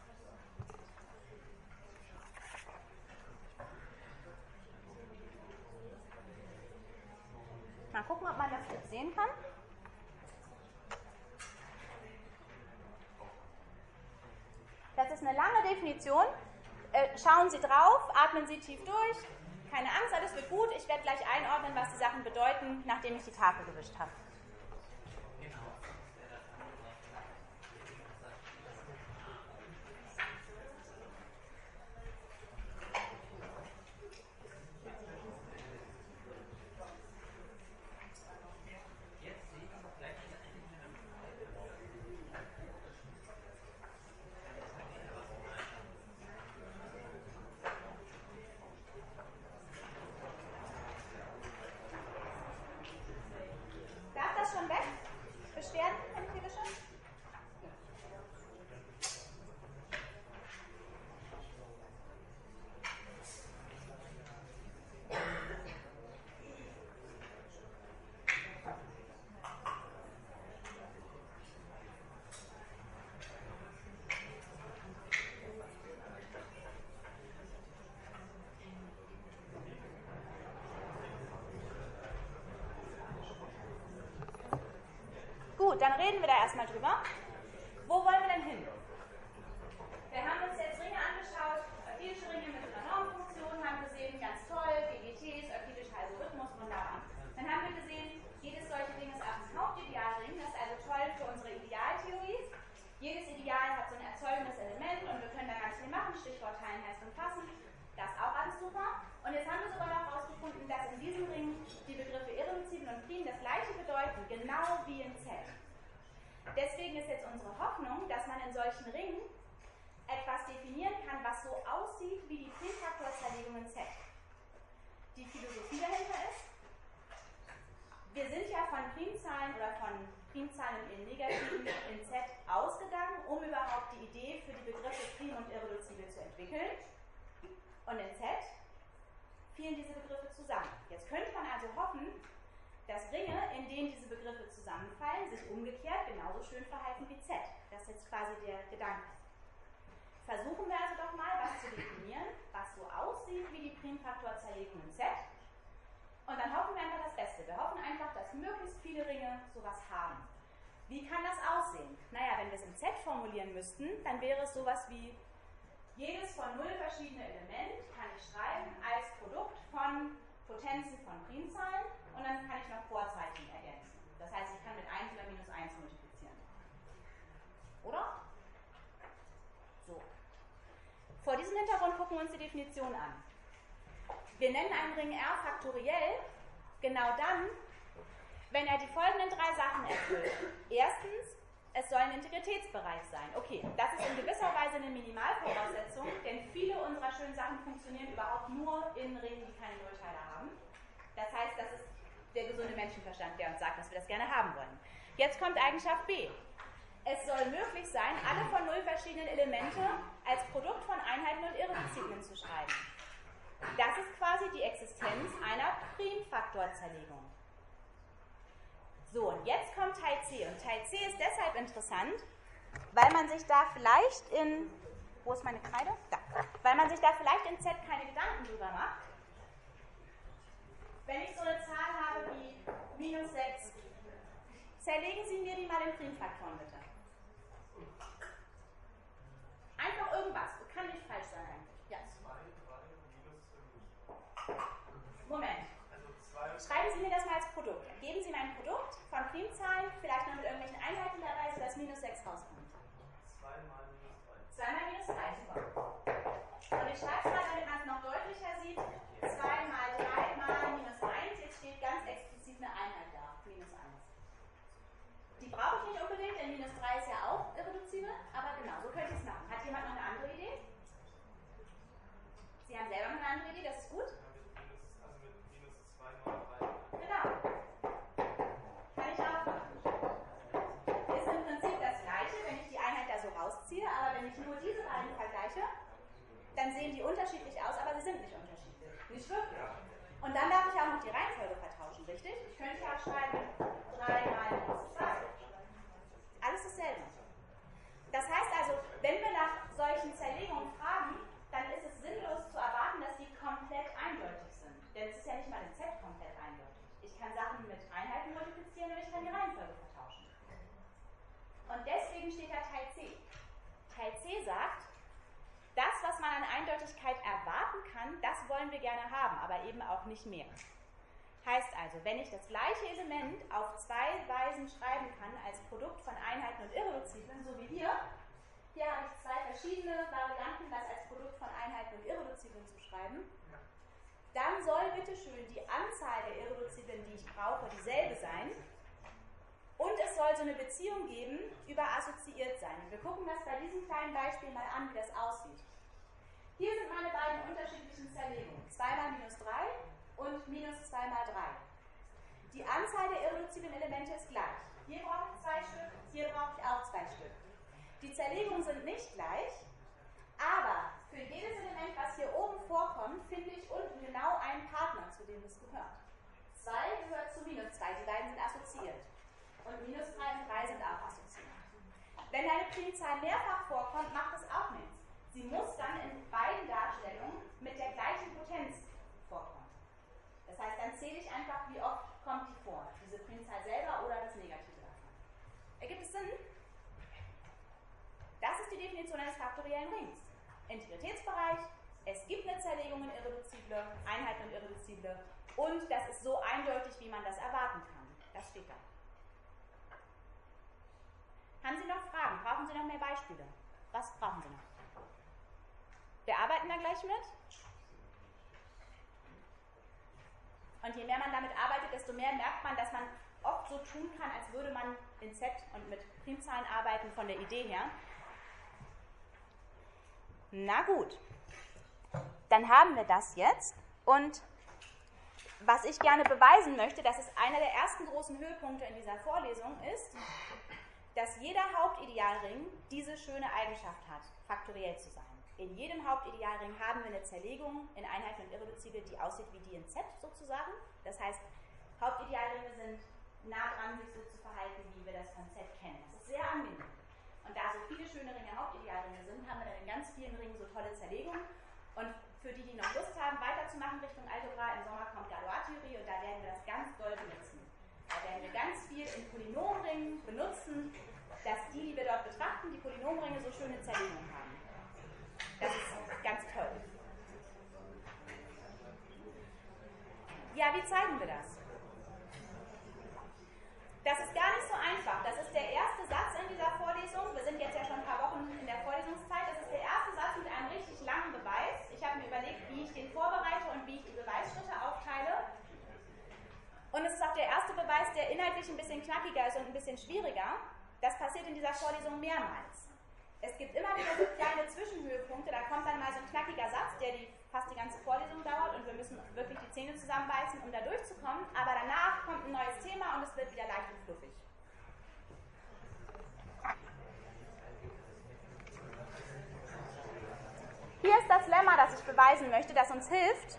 Mal gucken, ob man das jetzt sehen kann. Das ist eine lange Definition. Äh, schauen Sie drauf, atmen Sie tief durch. Keine Angst, alles wird gut. Ich werde gleich einordnen, was die Sachen bedeuten, nachdem ich die Tafel gewischt habe. Gut, dann reden wir da erstmal drüber. Wo wollen wir denn hin? Wir haben uns jetzt Ringe angeschaut, euklidische Ringe mit einer Normfunktion, haben gesehen, ganz toll, G G Ts, euklidischer Algorithmus, wunderbar. Dann haben wir gesehen, jedes solche Ding ist auch ein Hauptidealring, das ist also toll für unsere Idealtheorie. Jedes Ideal hat so ein erzeugendes Element und wir können da ganz viel machen, Stichwort teilen heißt umfassen, das ist auch alles super. Und jetzt haben wir sogar noch herausgefunden, dass in diesem Ring die Begriffe irreduzibel und prim das gleiche bedeuten, genau wie in Z. Deswegen ist jetzt unsere Hoffnung, dass man in solchen Ringen etwas definieren kann, was so aussieht wie die Primfaktorzerlegung in Z. Die Philosophie dahinter ist, wir sind ja von Primzahlen oder von Primzahlen in Negativen in Z ausgegangen, um überhaupt die Idee für die Begriffe prim und irreduzibel zu entwickeln. Und in Z fielen diese Begriffe zusammen. Jetzt könnte man also hoffen, dass Ringe, in denen diese Begriffe zusammenfallen, sich umgekehrt genauso schön verhalten wie Z. Das ist jetzt quasi der Gedanke. Versuchen wir also doch mal, was zu definieren, was so aussieht wie die Primfaktorzerlegung in Z. Und dann hoffen wir einfach das Beste. Wir hoffen einfach, dass möglichst viele Ringe sowas haben. Wie kann das aussehen? Naja, wenn wir es in Z formulieren müssten, dann wäre es sowas wie: jedes von null verschiedene Element kann ich schreiben als Produkt von Potenzen von Primzahlen und dann kann ich noch Vorzeichen ergänzen. Das heißt, ich kann mit eins oder minus eins multiplizieren. Oder? So. Vor diesem Hintergrund gucken wir uns die Definition an. Wir nennen einen Ring R faktoriell genau dann, wenn er die folgenden drei Sachen erfüllt. Erstens, es soll ein Integritätsbereich sein. Okay, das ist in gewisser Weise eine Minimalvoraussetzung, denn viele unserer schönen Sachen funktionieren überhaupt nur in Ringen, die keine Nullteile haben. Das heißt, das ist der gesunde Menschenverstand, der uns sagt, dass wir das gerne haben wollen. Jetzt kommt Eigenschaft B. Es soll möglich sein, alle von null verschiedenen Elemente als Produkt von Einheiten und Irreduziblen zu schreiben. Das ist quasi die Existenz einer Primfaktorzerlegung. So, und jetzt kommt Teil C. Und Teil C ist deshalb interessant, weil man sich da vielleicht in, wo ist meine Kreide? Da. Weil man sich da vielleicht in Z keine Gedanken drüber macht. Wenn ich so eine Zahl habe wie minus sechs, zerlegen Sie mir die mal in Primfaktoren, bitte. Einfach irgendwas, kann nicht falsch sein eigentlich. Ja. zwei, drei, minus fünf. Moment. Also zwei Schreiben Sie mir das mal als Produkt. Geben Sie mir ein Produkt von Primzahlen, vielleicht noch mit irgendwelchen Einheiten dabei, sodass minus sechs rauskommt. zwei mal minus drei. zwei mal minus drei, super. Und ich schreibe es mal, damit man es noch deutlicher sieht. zwei mal drei mal minus eins. Jetzt steht ganz explizit eine Einheit da, minus eins. Die brauche ich nicht unbedingt, denn minus drei ist ja auch irreduzibel. Aber genau, so könnte ich es machen. Hat jemand noch eine andere Idee? Sie haben selber noch eine andere Idee, das ist gut. Also mit minus zwei mal drei. Genau. Kann ich auch machen. Ist im Prinzip das gleiche, wenn ich die Einheit da so rausziehe, aber wenn ich nur diese beiden vergleiche, dann sehen die unterschiedlich aus, aber sie sind nicht unterschiedlich. Nicht wirklich. Und dann darf ich auch noch die Reihenfolge vertauschen, richtig? Ich könnte ja auch schreiben drei mal minus zwei. Alles dasselbe. Das heißt also, wenn wir nach solchen Zerlegungen fragen, dann ist es sinnlos zu erwarten, dass die komplett eindeutig sind. Denn es ist ja nicht mal im Z komplett eindeutig. Ich kann Sachen mit Einheiten multiplizieren und ich kann die Reihenfolge vertauschen. Und deswegen steht da Teil C. Teil C sagt, das, was man an Eindeutigkeit erwarten kann, das wollen wir gerne haben, aber eben auch nicht mehr. Heißt also, wenn ich das gleiche Element auf zwei Weisen schreiben kann, als Produkt von Einheiten und Irreduziblen, so wie hier, hier habe ich zwei verschiedene Varianten, das als Produkt von Einheiten und Irreduziblen zu schreiben, dann soll bitteschön die Anzahl der Irreduziblen, die ich brauche, dieselbe sein. Und es soll so eine Beziehung geben, über assoziiert sein. Und wir gucken das bei diesem kleinen Beispiel mal an, wie das aussieht. Hier sind meine beiden unterschiedlichen Zerlegungen. zwei mal minus drei und minus zwei mal drei. Die Anzahl der irreduziblen Elemente ist gleich. Hier brauche ich zwei Stück, hier brauche ich auch zwei Stück. Die Zerlegungen sind nicht gleich, aber für jedes Element, was hier oben vorkommt, finde ich unten genau einen Partner, zu dem es gehört. zwei gehört zu minus zwei, die beiden sind assoziiert. Und minus drei und drei sind auch assoziiert. Wenn eine Primzahl mehrfach vorkommt, macht es auch nichts. Sie muss dann in beiden Darstellungen mit der gleichen Potenz vorkommen. Das heißt, dann zähle ich einfach, wie oft kommt die vor. Diese Primzahl selber oder das Negative davon. Ergibt es Sinn? Das ist die Definition eines faktoriellen Rings. Integritätsbereich, es gibt eine Zerlegung in irreduzible, Einheiten und irreduzible, und das ist so eindeutig, wie man das erwarten kann. Das steht da. Haben Sie noch Fragen? Brauchen Sie noch mehr Beispiele? Was brauchen Sie noch? Wir arbeiten da gleich mit. Und je mehr man damit arbeitet, desto mehr merkt man, dass man oft so tun kann, als würde man in Z und mit Primzahlen arbeiten von der Idee her. Na gut, dann haben wir das jetzt. Und was ich gerne beweisen möchte, das ist einer der ersten großen Höhepunkte in dieser Vorlesung, ist, dass jeder Hauptidealring diese schöne Eigenschaft hat, faktoriell zu sein. In jedem Hauptidealring haben wir eine Zerlegung in Einheiten und Irreduzible, die aussieht wie die in Z sozusagen. Das heißt, Hauptidealringe sind nah dran, sich so zu verhalten, wie wir das von Z kennen. Das ist sehr angenehm. Und da so viele schöne Ringe Hauptidealringe sind, haben wir dann in ganz vielen Ringen so tolle Zerlegungen. Und für die, die noch Lust haben, weiterzumachen Richtung Algebra, im Sommer kommt Galois-Theorie und da werden wir das ganz doll benutzen. Da werden wir ganz viel in Polynomringen benutzen, dass die, die wir dort betrachten, die Polynomringe so schöne Zerlegungen haben. Das ist ganz toll. Ja, wie zeigen wir das? Das ist gar nicht so einfach. Das ist der erste Satz in dieser Vorlesung. Wir sind jetzt ja schon ein paar Wochen in der Vorlesungszeit. Das ist der erste Satz mit einem richtig langen Beweis. Ich habe mir überlegt, wie ich den vorbereite und wie ich die Beweisschritte aufteile. Und es ist auch der erste Beweis, der inhaltlich ein bisschen knackiger ist und ein bisschen schwieriger. Das passiert in dieser Vorlesung mehrmals. Es gibt immer wieder so kleine Zwischenhöhepunkte, da kommt dann mal so ein knackiger Satz, der die, fast die ganze Vorlesung dauert und wir müssen wirklich die Zähne zusammenbeißen, um da durchzukommen, aber danach kommt ein neues Thema und es wird wieder leicht und fluffig. Hier ist das Lemma, das ich beweisen möchte, das uns hilft.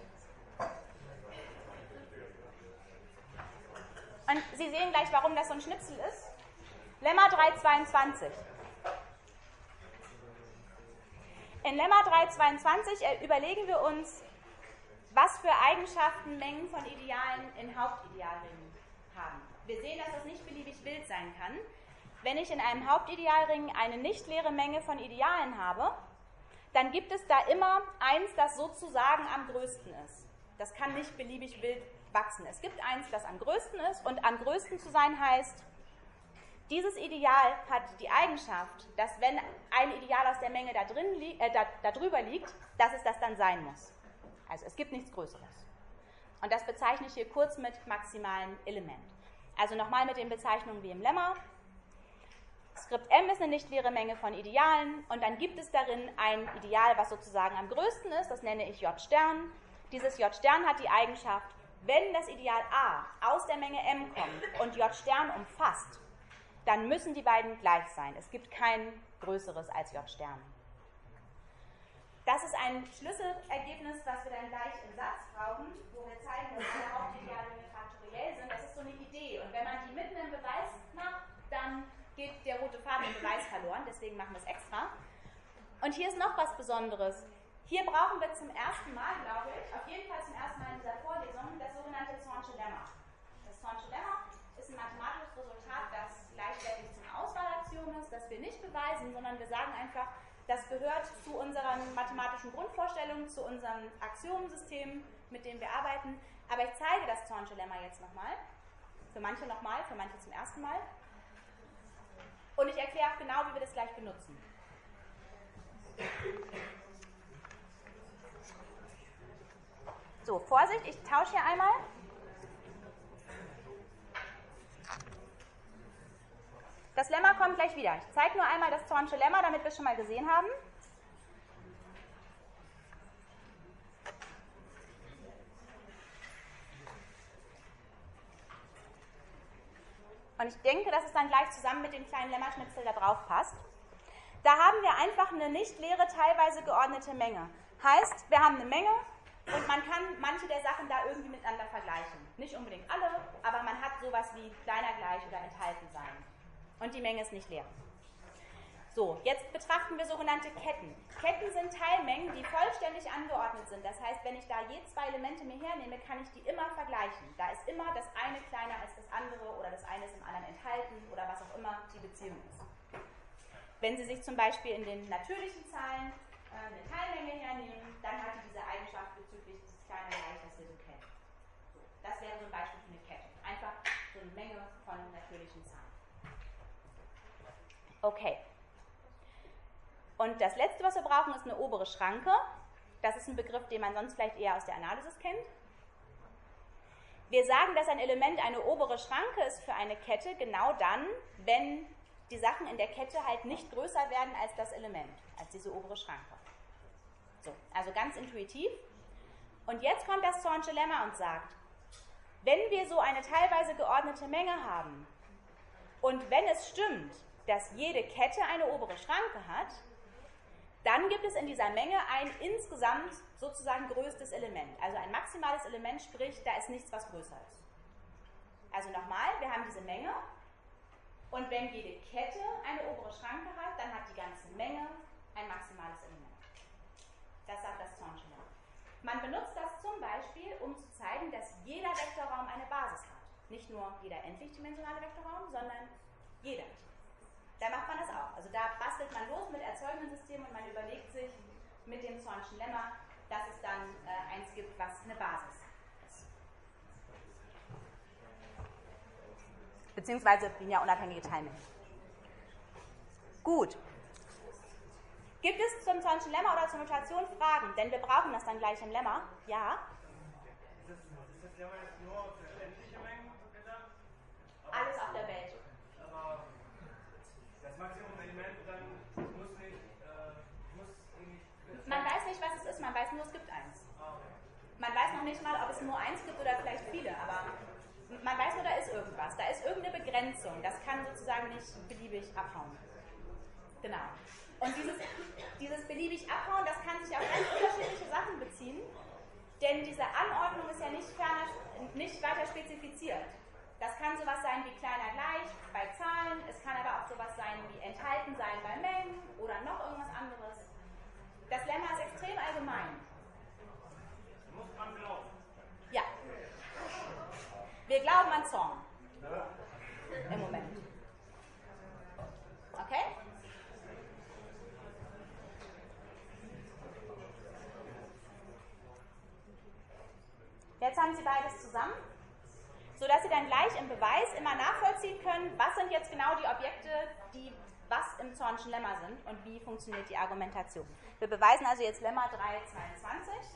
Und Sie sehen gleich, warum das so ein Schnipsel ist. Lemma drei zweiundzwanzig. In Lemma drei zweiundzwanzig überlegen wir uns, was für Eigenschaften Mengen von Idealen in Hauptidealringen haben. Wir sehen, dass das nicht beliebig wild sein kann. Wenn ich in einem Hauptidealring eine nicht leere Menge von Idealen habe, dann gibt es da immer eins, das sozusagen am größten ist. Das kann nicht beliebig wild wachsen. Es gibt eins, das am größten ist, und am größten zu sein heißt, dieses Ideal hat die Eigenschaft, dass wenn ein Ideal aus der Menge da, drin li äh, da, da drüber liegt, dass es das dann sein muss. Also es gibt nichts Größeres. Und das bezeichne ich hier kurz mit maximalen Element. Also nochmal mit den Bezeichnungen wie im Lemma. Skript M ist eine nicht leere Menge von Idealen und dann gibt es darin ein Ideal, was sozusagen am größten ist, das nenne ich J Stern. Dieses J Stern hat die Eigenschaft, wenn das Ideal A aus der Menge M kommt und J Stern umfasst, dann müssen die beiden gleich sein. Es gibt kein größeres als J Stern. Das ist ein Schlüsselergebnis, was wir dann gleich im Satz brauchen, wo wir zeigen, dass alle Hauptideale faktoriell sind. Das ist so eine Idee. Und wenn man die mitten im Beweis macht, dann geht der rote Faden im Beweis verloren. Deswegen machen wir es extra. Und hier ist noch was Besonderes. Hier brauchen wir zum ersten Mal, glaube ich, auf jeden Fall zum ersten Mal in dieser Vorlesung, das sogenannte Zornsche Lemma. Das Zornsche Lemma ist ein mathematisches Resultat, das gleichwertig zum Auswahlaxiom ist, das wir nicht beweisen, sondern wir sagen einfach, das gehört zu unseren mathematischen Grundvorstellungen, zu unserem Axiomensystem, mit dem wir arbeiten. Aber ich zeige das Zornsche Lemma jetzt nochmal. Für manche nochmal, für manche zum ersten Mal. Und ich erkläre auch genau, wie wir das gleich benutzen. So, Vorsicht, ich tausche hier einmal. Das Lemma kommt gleich wieder. Ich zeige nur einmal das Zornsche Lemma, damit wir es schon mal gesehen haben. Und ich denke, dass es dann gleich zusammen mit dem kleinen Lemma-Schnipsel da drauf passt. Da haben wir einfach eine nicht leere, teilweise geordnete Menge. Heißt, wir haben eine Menge und man kann manche der Sachen da irgendwie miteinander vergleichen. Nicht unbedingt alle, aber man hat sowas wie kleiner gleich oder enthalten sein. Und die Menge ist nicht leer. So, jetzt betrachten wir sogenannte Ketten. Ketten sind Teilmengen, die vollständig angeordnet sind. Das heißt, wenn ich da je zwei Elemente mir hernehme, kann ich die immer vergleichen. Da ist immer das eine kleiner als das andere oder das eine ist im anderen enthalten oder was auch immer die Beziehung ist. Wenn Sie sich zum Beispiel in den natürlichen Zahlen äh, eine Teilmenge hernehmen, dann hat die diese Eigenschaft bezüglich dieses kleinen Gleich, das wir so kennen. So, das wäre so ein Beispiel für eine Kette. Einfach so eine Menge von natürlichen Zahlen. Okay. Und das Letzte, was wir brauchen, ist eine obere Schranke. Das ist ein Begriff, den man sonst vielleicht eher aus der Analysis kennt. Wir sagen, dass ein Element eine obere Schranke ist für eine Kette, genau dann, wenn die Sachen in der Kette halt nicht größer werden als das Element, als diese obere Schranke. So, also ganz intuitiv. Und jetzt kommt das Zornsche Lemma und sagt, wenn wir so eine teilweise geordnete Menge haben und wenn es stimmt, dass jede Kette eine obere Schranke hat, dann gibt es in dieser Menge ein insgesamt sozusagen größtes Element. Also ein maximales Element, sprich, da ist nichts, was größer ist. Also nochmal, wir haben diese Menge und wenn jede Kette eine obere Schranke hat, dann hat die ganze Menge ein maximales Element. Das sagt das Zornsche Lemma. Man benutzt das zum Beispiel, um zu zeigen, dass jeder Vektorraum eine Basis hat. Nicht nur jeder endlichdimensionale Vektorraum, sondern jeder. Da macht man das auch. Also da bastelt man los mit erzeugenden Systemen und man überlegt sich mit dem Zornschen Lemma, dass es dann äh, eins gibt, was eine Basis ist. Beziehungsweise linearunabhängige Teilmengen. Gut. Gibt es zum Zornschen Lemma oder zur Notation Fragen? Denn wir brauchen das dann gleich im Lemma. Ja? Ist das, ist das Lemma jetzt nur für endliche Mengen gedacht? Alles auf der Welt. Aber das Maximum-Element dann muss nicht, äh, muss nicht... Man weiß nicht, was es ist, man weiß nur, es gibt eins. Ah, okay. Man weiß noch nicht mal, ob es nur eins gibt oder vielleicht viele, aber man weiß nur, da ist irgendwas. Da ist irgendeine Begrenzung. Das kann sozusagen nicht beliebig abhauen. Genau. Und dieses, dieses beliebig abhauen, das kann sich auf ganz unterschiedliche Sachen beziehen, denn diese Anordnung ist ja nicht, ferner, nicht weiter spezifiziert. Das kann sowas sein wie kleiner gleich bei Zahlen, es kann aber auch sowas sein wie enthalten sein bei Mengen oder noch irgendwas anderes. Das Lemma ist extrem allgemein. Muss man glauben. Ja. Wir glauben an Zorn. Im Moment. Okay? Jetzt haben Sie beides zusammen, sodass Sie dann gleich im Beweis immer nachvollziehen können, was sind jetzt genau die Objekte, die was im Zornschen Lemma sind und wie funktioniert die Argumentation. Wir beweisen also jetzt Lemma drei zweiundzwanzig.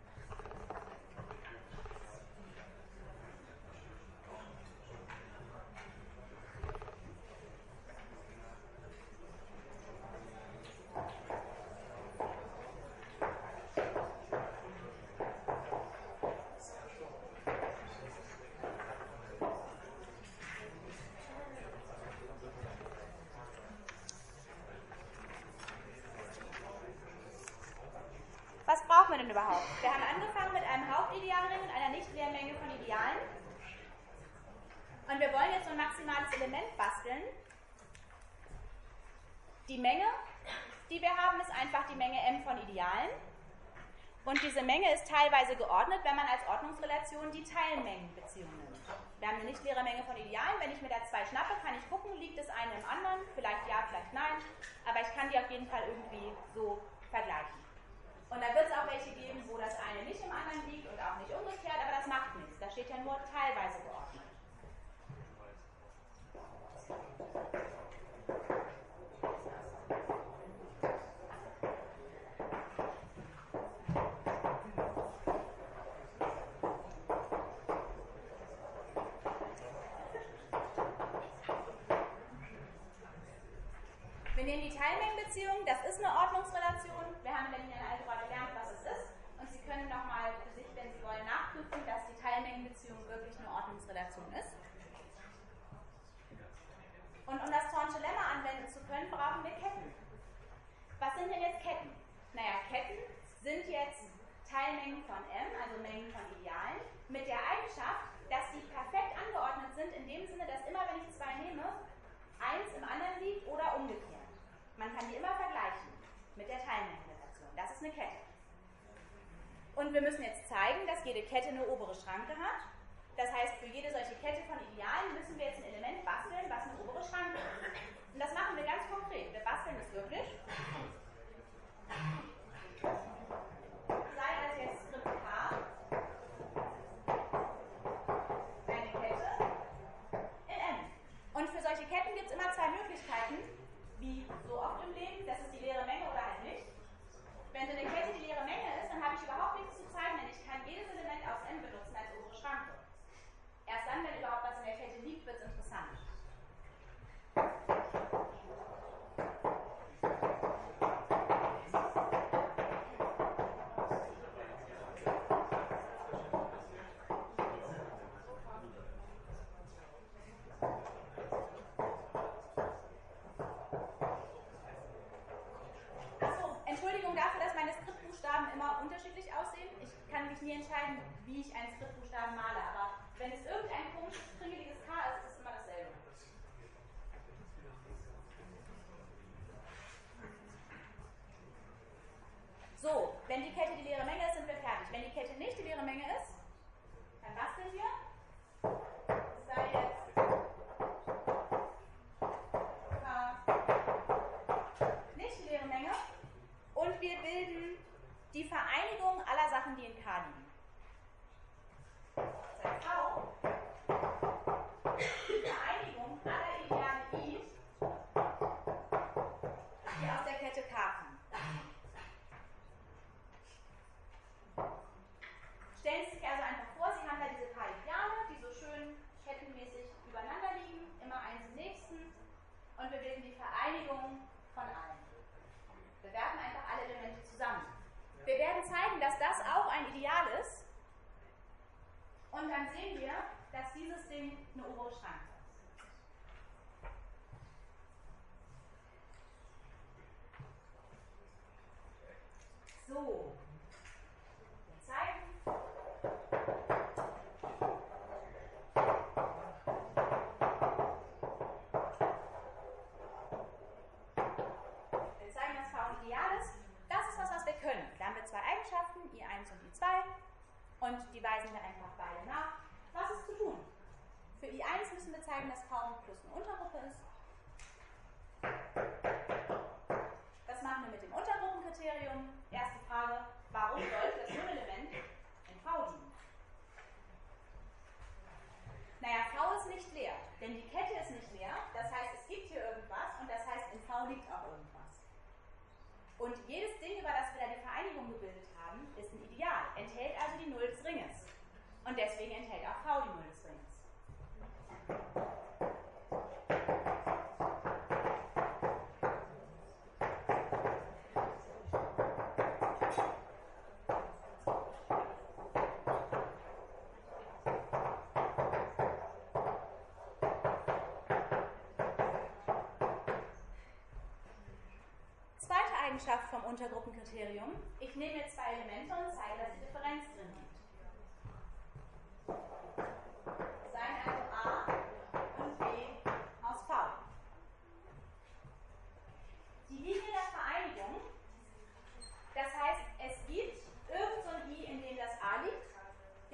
Was brauchen wir denn überhaupt? Wir haben angefangen mit einem Hauptidealring und einer nicht-leeren Menge von Idealen. Und wir wollen jetzt so ein maximales Element basteln. Die Menge, die wir haben, ist einfach die Menge m von Idealen. Und diese Menge ist teilweise geordnet, wenn man als Ordnungsrelation die Teilmengenbeziehung nimmt. Wir haben eine nicht-leere Menge von Idealen. Wenn ich mir da zwei schnappe, kann ich gucken, liegt das eine im anderen? Vielleicht ja, vielleicht nein. Aber ich kann die auf jeden Fall irgendwie so vergleichen. Und da wird es auch welche geben, wo das eine nicht im anderen liegt und auch nicht umgekehrt, aber das macht nichts. Da steht ja nur teilweise geordnet. Wir nehmen die Teilmengenbeziehung, das ist eine Ordnungsrelation. Wir haben in der linearen Algebra gelernt, was es ist. Und Sie können nochmal für sich, wenn Sie wollen, nachprüfen, dass die Teilmengenbeziehung wirklich eine Ordnungsrelation ist. Und um das Zornsche Lemma anwenden zu können, brauchen wir Ketten. Was sind denn jetzt Ketten? Naja, Ketten sind jetzt Teilmengen von M, also Mengen von Idealen, mit der Eigenschaft, dass sie perfekt angeordnet sind, in dem Sinne, dass immer, wenn ich zwei nehme, eins im anderen liegt oder umgekehrt. Man kann die immer vergleichen mit der Teilmengenrelation. Das ist eine Kette. Und wir müssen jetzt zeigen, dass jede Kette eine obere Schranke hat. Das heißt, für jede solche Kette von Idealen müssen wir jetzt ein Element basteln, was eine obere Schranke ist. Und das machen wir ganz konkret. Wir basteln es wirklich. Sei das jetzt Skript K, eine Kette in M. Und für solche Ketten gibt es immer zwei Möglichkeiten, wie so oft im Leben. Das ist die leere Menge oder halt nicht. Wenn so eine Kette die leere Menge ist, dann habe ich überhaupt nichts zu zeigen, denn ich kann jedes Element aus M benutzen als obere Schranke. Erst dann, wenn überhaupt was in der Kette liegt, wird es interessant. Immer unterschiedlich aussehen. Ich kann mich nie entscheiden, wie ich einen Skriptbuchstaben male, aber wenn es irgendein komisches, kringeliges K ist, ist es immer dasselbe. So, wenn die Kette die leere Menge ist, sind wir fertig. Wenn die Kette nicht die leere Menge ist, dann basteln wir. Das sei jetzt K nicht die leere Menge und wir bilden die Vereinigung aller Sachen, die in K liegen. Das heißt V, die Vereinigung aller Ideale I, die aus der Kette K kommen. Stellen Sie sich also einfach vor, Sie haben da diese K Ideale, die so schön kettenmäßig übereinander liegen, immer eins im nächsten, und wir bilden die Vereinigung von allen. Wir werfen einfach alle Elemente zusammen. Wir werden zeigen, dass das auch ein Ideal ist. Und dann sehen wir, dass dieses Ding eine obere Schranke ist. So. Wir zeigen. Wir zeigen, dass V ein Ideal ist. Das ist was, was wir können. Da haben wir zwei Eigenschaften, I eins und I zwei, und die weisen wir einfach beide nach. Was ist zu tun? Für I eins müssen wir zeigen, dass V plus eine Untergruppe ist. Das machen wir mit dem Untergruppenkriterium. Erste Frage, warum sollte das Nullelement in V liegen? Und deswegen enthält auch V die Null des Ringes. Zweite Eigenschaft vom Untergruppenkriterium. Ich nehme jetzt zwei Elemente und zeige, dass die Differenz drin liegt. Seien also A und B aus V. Die Linie der Vereinigung, das heißt, es gibt irgend so ein I, in dem das A liegt. Ja.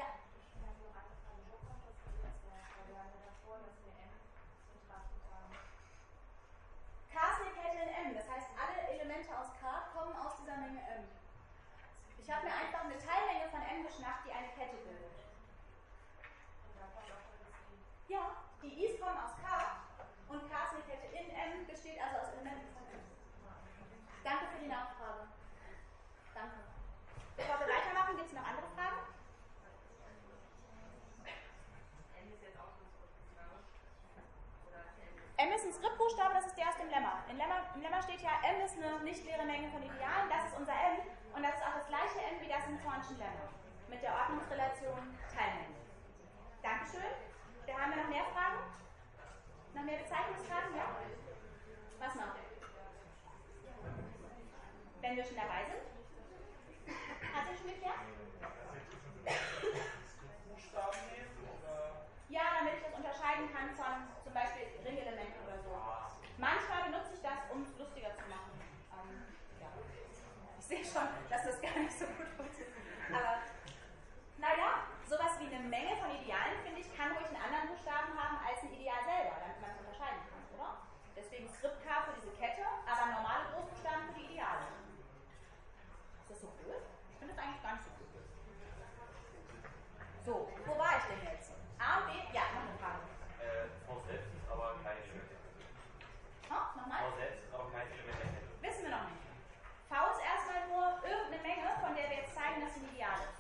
K ist eine Kette in M, das heißt, alle Elemente aus K kommen aus dieser Menge M. Ich habe mir einfach eine Teilmenge von M geschnappt, die eine Kette bildet. Ja, die I's kommen aus K und K ist eine Kette in M, besteht also aus Elementen von M. Danke für die Nachfrage. Danke. Bevor wir weitermachen, gibt es noch andere Fragen? M ist ein Skriptbuchstabe, das ist der aus dem Lemma. In Lemma. Im Lemma steht ja, M ist eine nicht leere Menge von Idealen, das ist unser M und das ist auch das gleiche M wie das im Thornschen Lemma. Mit der Ordnungsrelation Teilmenge. Dankeschön. Da haben wir noch mehr Fragen? Noch mehr Bezeichnungsfragen? Ja? Was noch? Wenn wir schon dabei sind? Hat sich schon geklärt? Buchstaben nehmen oder? Ja, damit ich das unterscheiden kann von zum Beispiel Ringelementen oder so. Manchmal benutze ich das, um es lustiger zu machen. Ähm, ja. Ich sehe schon, dass das gar nicht so gut funktioniert. Aber naja, sowas wie eine Menge von Idealen, finde ich, kann ruhig einen anderen Buchstaben haben als ein Ideal selber, damit man es unterscheiden kann, oder? Deswegen Skript K für diese Kette, aber normale Großbuchstaben für die Ideale. Ist das so blöd? Ich finde das eigentlich gar nicht so blöd. So, wo war ich denn jetzt? A und B? Ja, noch eine Frage. Äh, V selbst ist aber kein Element der Kette. Oh, nochmal? V selbst ist aber kein Element der Kette. Wissen wir noch nicht. V ist erstmal nur irgendeine Menge, von der wir jetzt zeigen, dass sie ein Ideal ist.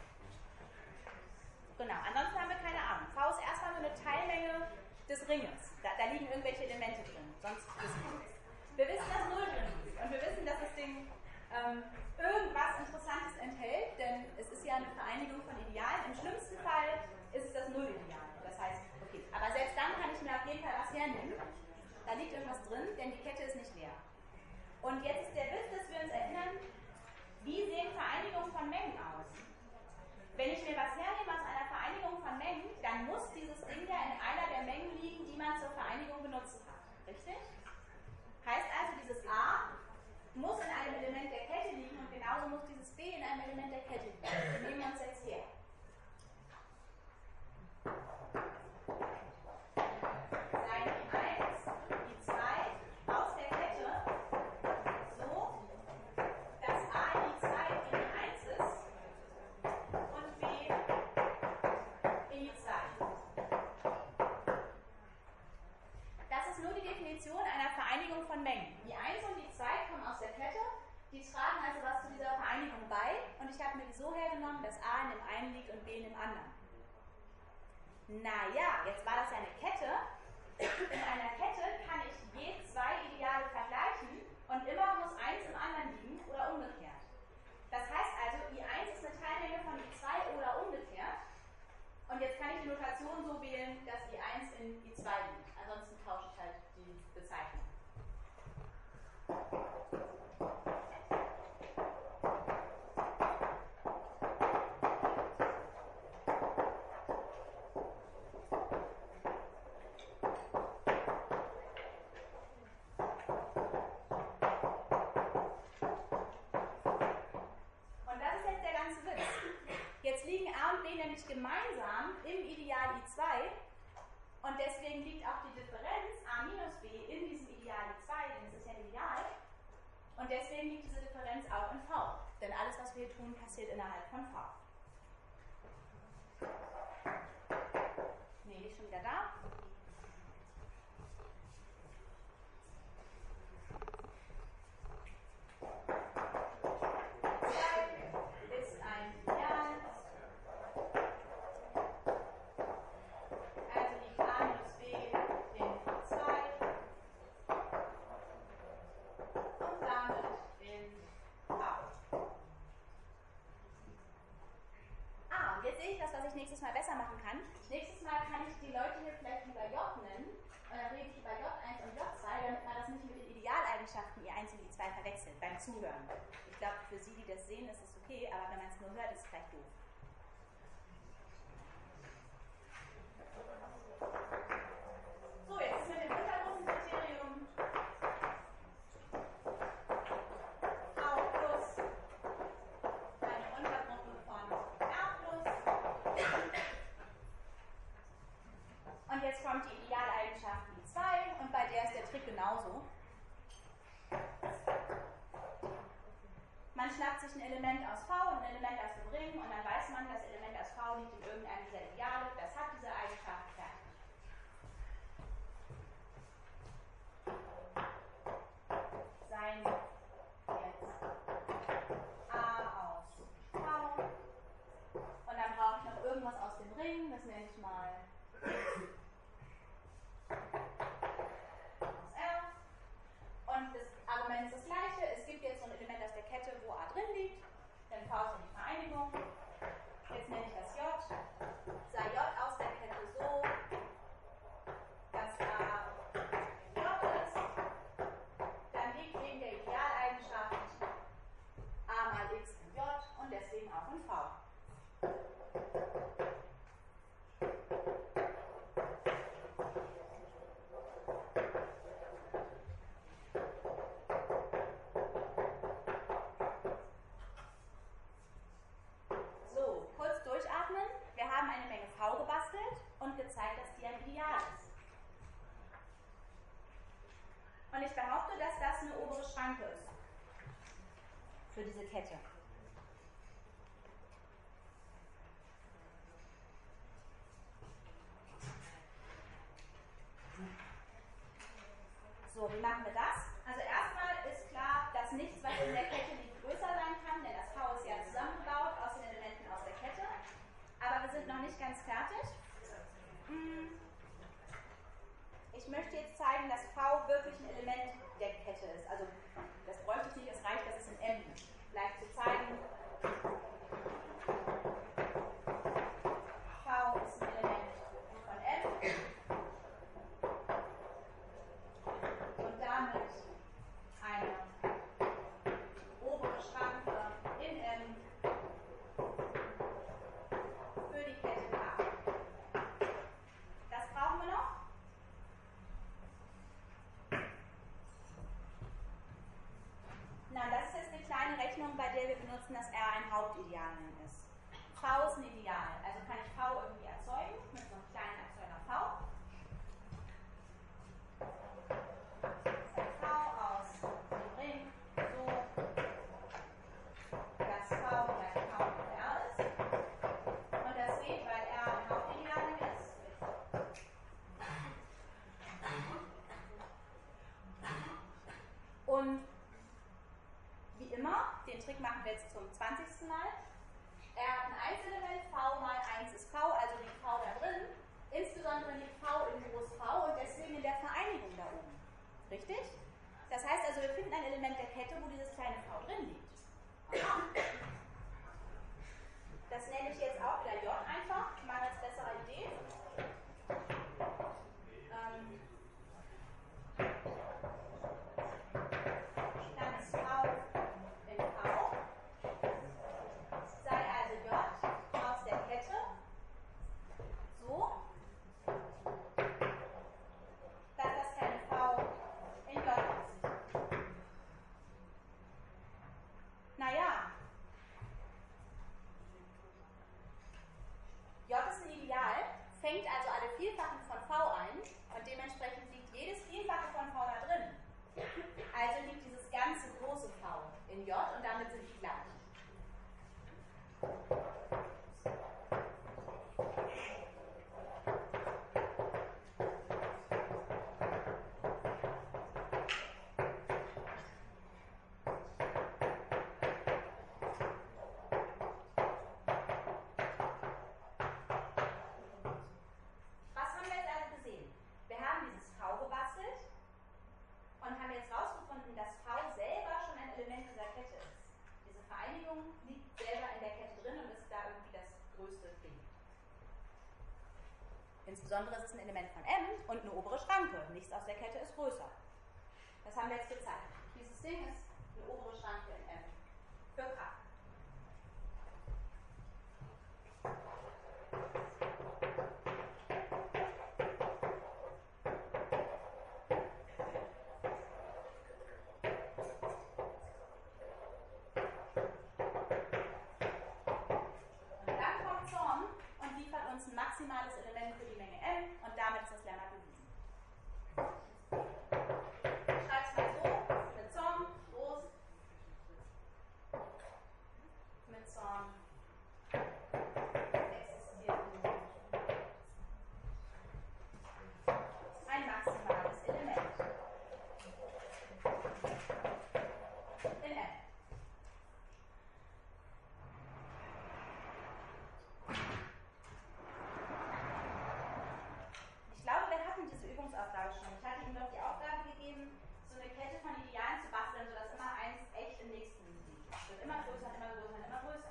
Genau, ansonsten haben wir keine Ahnung. V ist erstmal nur eine Teilmenge des Ringes. Da, da liegen irgendwelche Elemente drin, sonst wissen wir nichts. Wir wissen, dass Null drin ist und wir wissen, dass das Ding ähm, irgendwas Interessantes enthält, denn es ist ja eine Vereinigung von Idealen. Im schlimmsten Fall ist es das Nullideal. Das heißt, okay, aber selbst dann kann ich mir auf jeden Fall was hernehmen. Da liegt irgendwas drin, denn die Kette ist nicht leer. Und jetzt ist der Witz, dass wir uns erinnern, wie sehen Vereinigungen von Mengen aus? Wenn ich mir was hernehme aus einer Vereinigung von Mengen, dann muss dieses Ding ja in einer der Mengen liegen, die man zur Vereinigung benutzt hat. Richtig? Heißt also, dieses A muss in einem Element der Kette liegen und genauso muss dieses B in einem Element der Kette liegen. Das nehmen wir uns jetzt her. Seien die eins, die zwei aus der Kette so, dass A in die zwei in die eins ist und B in die zwei. Das ist nur die Definition einer Vereinigung von Mengen. Die eins und die zwei kommen aus der Kette, die tragen also was zu dieser Vereinigung bei und ich habe mir die so hergenommen, dass A in dem einen liegt und B in dem anderen. Naja, jetzt war das ja eine Kette. In einer Kette kann ich je zwei Ideale vergleichen und immer muss eins im anderen liegen oder umgekehrt. Das heißt also, I eins ist eine Teilmenge von I zwei oder umgekehrt. Und jetzt kann ich die Notation so wählen, dass I eins in I zwei liegt. Ansonsten tausche ich halt die Bezeichnung. Nämlich gemeinsam im Ideal I zwei und deswegen liegt auch die Differenz A minus B in diesem Ideal I zwei, denn es ist ja ein Ideal und deswegen liegt diese Differenz auch in V, denn alles, was wir hier tun, passiert innerhalb von V. Ne, die ist schon wieder da. Ist ein Ideal nächstes Mal besser machen kann. Nächstes Mal kann ich die Leute hier vielleicht lieber J nennen und dann rede ich über J eins und J zwei, damit man das nicht mit den Idealeigenschaften I eins und I zwei verwechselt beim Zuhören. Ich glaube, für Sie, die das sehen, ist es okay, aber wenn man es nur hört, ist es vielleicht doof. So, jetzt ist mit dem Untergruppenkriterium V plus eine Untergruppe von R plus. Und jetzt kommt die Idealeigenschaft I zwei und bei der ist der Trick genauso. Man schnappt sich ein Element aus V und ein Element aus dem Ring und dann weiß man, das Element aus V liegt in irgendeinem dieser Ideale, das hat diese Eigenschaft, fertig. Sein jetzt A aus V und dann brauche ich noch irgendwas aus dem Ring, das nenne ich mal aus R. Und das Argument ist das gleiche, es gibt jetzt so ein Element aus der Kette, wo A drin liegt, dann V ist die Vereinigung, jetzt nenne ich das J, sei J aus der Kette so, dass A J ist, dann liegt wegen der Idealeigenschaft A mal X in J und deswegen auch in V. So, kurz durchatmen. Wir haben eine Menge V gebastelt und gezeigt, dass die ein Ideal ist. Und ich behaupte, dass das eine obere Schranke ist für diese Kette. So, wie machen wir das? Also erstmal ist klar, dass nichts, was in der Kette liegt, größer sein kann, denn das V ist ja zusammengebaut aus den Elementen aus der Kette. Aber wir sind noch nicht ganz fertig. Ich möchte jetzt zeigen, dass V wirklich ein Element der Kette ist. Also das bräuchte ich nicht, es reicht, dass es in M ist. Vielleicht zu zeigen, V ist ein Element von M. Und damit eine obere Schranke in M für die Kette K. Das brauchen wir noch. Na, das ist jetzt eine kleine Rechnung, bei der wir benutzen, dass R ein Hauptideal ist. V ist ein Ideal, also kann ich V irgendwie erzeugen mit so einem kleinen Erzeuger V. V aus dem Ring so, dass V gleich V und R ist. Und das geht, weil R ein Hauptideal ist. Und wie immer, den Trick machen wir jetzt zum zwanzigsten Mal. R hat ein Einzelement, V mal eins ist V, also liegt V da drin. Insbesondere liegt V in groß V und deswegen in der Vereinigung da oben. Richtig? Das heißt also, wir finden ein Element der Kette, wo dieses kleine V drin liegt. Aha. Das nenne ich jetzt auch wieder J einfach, mal als bessere Idee. Ähm, kleines V in V. Sei also J aus der Kette. So. Dass das kleine V in J ist. Naja. J ist ein Ideal, fängt also alle Vielfachen von V ein und dementsprechend liegt jedes Vielfache von V da drin. Also liegt dieses ganze große V in J und damit sind die gleich. Insbesondere ist es ein Element von M und eine obere Schranke. Nichts aus der Kette ist größer. Das haben wir jetzt gezeigt. Dieses Ding ist eine obere Schranke in M für K. Maximales Element für die Menge M und damit ist das Lemma bewiesen. Ich schreibe es mal so, mit Zorn, groß, mit Zorn existiert ein maximales Element in M. Aufgabe schon. Ich hatte ihm doch die Aufgabe gegeben, so eine Kette von Idealen zu basteln, sodass immer eins echt im nächsten liegt. Es wird immer größer, immer größer, immer größer.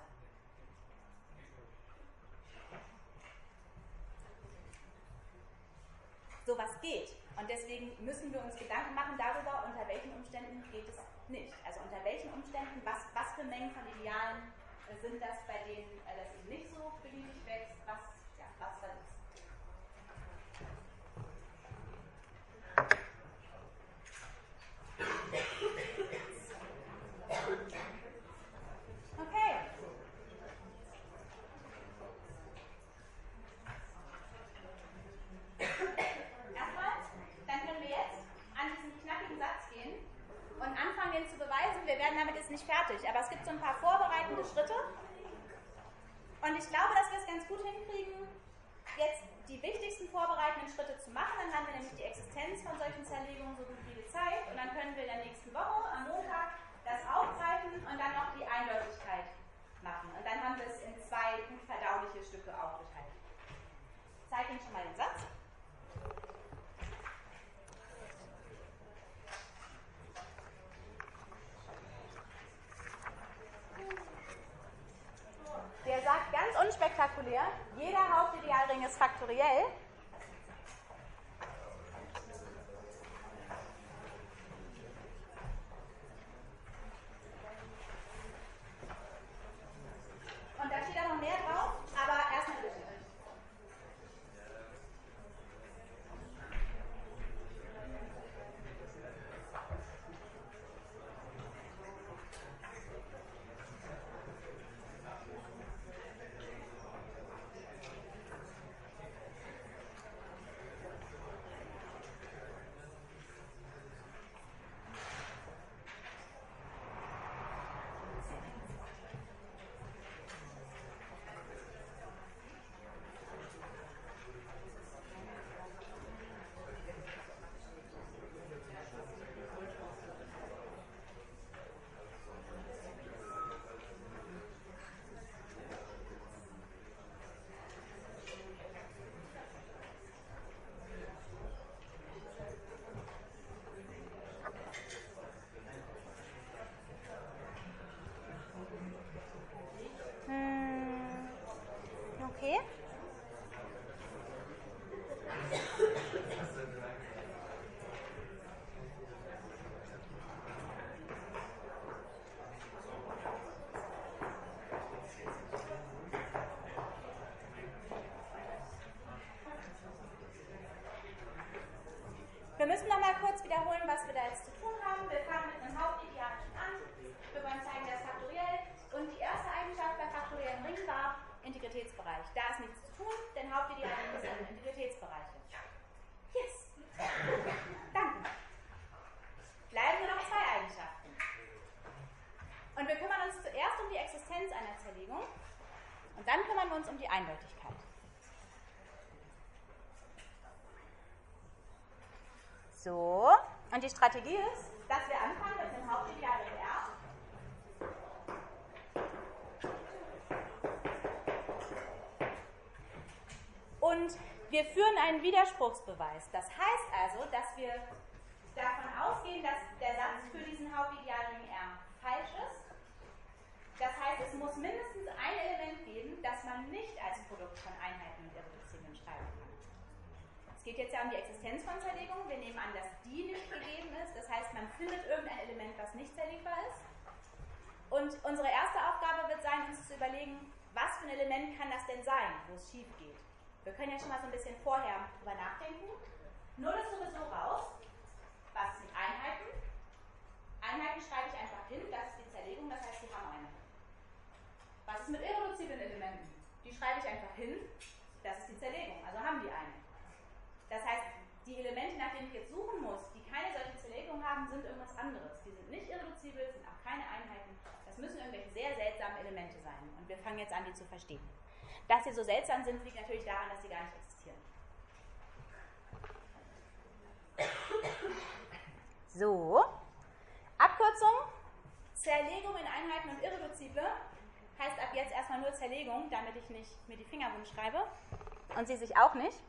Sowas geht. Und deswegen müssen wir uns Gedanken machen darüber, unter welchen Umständen geht es nicht. Also unter welchen Umständen, was, was für Mengen von Idealen äh, sind das, bei denen äh, das eben nicht so beliebig wächst, was, ja, was da ist. Okay. Erstmal, dann können wir jetzt an diesen knackigen Satz gehen und anfangen, den zu beweisen. Wir werden damit jetzt nicht fertig, aber es gibt so ein paar vorbereitende Schritte. Und ich glaube, dass wir es ganz gut hinkriegen, jetzt die wichtigsten vorbereitenden Schritte zu machen. Dann haben wir nämlich die Existenz von solchen Zerlegungen so gut wie gezeigt. Und dann können wir in der nächsten Woche, am Montag, das aufgreifen und dann noch die Eindeutigkeit machen. Und dann haben wir es in zwei gut verdauliche Stücke aufgeteilt. Ich zeige Ihnen schon mal den Satz. Der sagt ganz unspektakulär, jeder Hauptidealring ist faktoriell. Und da steht auch noch mehr drauf, aber erstmal durch. Okay. Wir müssen noch mal kurz wiederholen, was wir da jetzt zu tun haben. Wir fangen mit einem Hauptideal an. Wir wollen zeigen, der ist faktoriell. Und die erste Eigenschaft bei faktoriellen Ringen war Integritätsbereich. Da ist nichts zu tun, denn Hauptidealringe sind Integritätsbereiche. Yes! Danke. Bleiben nur noch zwei Eigenschaften. Und wir kümmern uns zuerst um die Existenz einer Zerlegung und dann kümmern wir uns um die Eindeutigkeit. So, und die Strategie ist, dass wir anfangen mit dem Hauptidealring R. Und wir führen einen Widerspruchsbeweis. Das heißt also, dass wir davon ausgehen, dass der Satz für diesen Hauptidealring R falsch ist. Das heißt, es muss mindestens ein Element geben, das man nicht als Produkt von Einheiten und Irreduziblen schreiben kann. geht jetzt ja um die Existenz von Zerlegungen. Wir nehmen an, dass die nicht gegeben ist. Das heißt, man findet irgendein Element, was nicht zerlegbar ist. Und unsere erste Aufgabe wird sein, uns zu überlegen, was für ein Element kann das denn sein, wo es schief geht. Wir können ja schon mal so ein bisschen vorher drüber nachdenken. Null ist sowieso raus. Was ist mit Einheiten? Einheiten schreibe ich einfach hin, das ist die Zerlegung, das heißt, sie haben eine. Was ist mit irreduziblen Elementen? Die schreibe ich einfach hin, das ist die Zerlegung, also haben die eine. Das heißt, die Elemente, nach denen ich jetzt suchen muss, die keine solche Zerlegung haben, sind irgendwas anderes. Die sind nicht irreduzibel, sind auch keine Einheiten. Das müssen irgendwelche sehr seltsamen Elemente sein. Und wir fangen jetzt an, die zu verstehen. Dass sie so seltsam sind, liegt natürlich daran, dass sie gar nicht existieren. So, Abkürzung, Zerlegung in Einheiten und Irreduzible heißt ab jetzt erstmal nur Zerlegung, damit ich nicht mir die Finger wund schreibe und Sie sich auch nicht.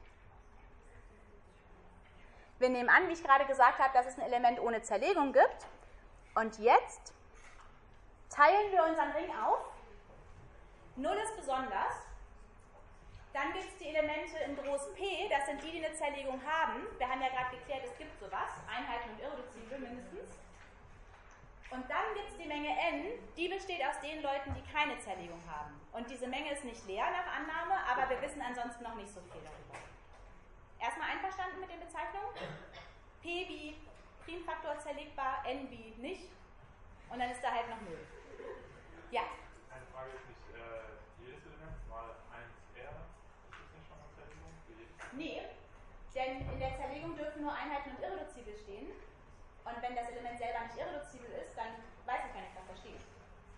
Wir nehmen an, wie ich gerade gesagt habe, dass es ein Element ohne Zerlegung gibt. Und jetzt teilen wir unseren Ring auf. Null ist besonders. Dann gibt es die Elemente in groß P, das sind die, die eine Zerlegung haben. Wir haben ja gerade geklärt, es gibt sowas, Einheiten und Irreduzible mindestens. Und dann gibt es die Menge N, die besteht aus den Leuten, die keine Zerlegung haben. Und diese Menge ist nicht leer nach Annahme, aber wir wissen ansonsten noch nicht so viel darüber. Erstmal einverstanden mit den Bezeichnungen? P wie Primfaktor zerlegbar, N wie nicht. Und dann ist da halt noch null. Ja? Eine Frage ist nicht, äh, jedes Element mal eins R, ist das nicht schon eine Zerlegung? Nee, denn in der Zerlegung dürfen nur Einheiten und Irreduzible stehen. Und wenn das Element selber nicht irreduzibel ist, dann weiß ich gar nicht, was da steht.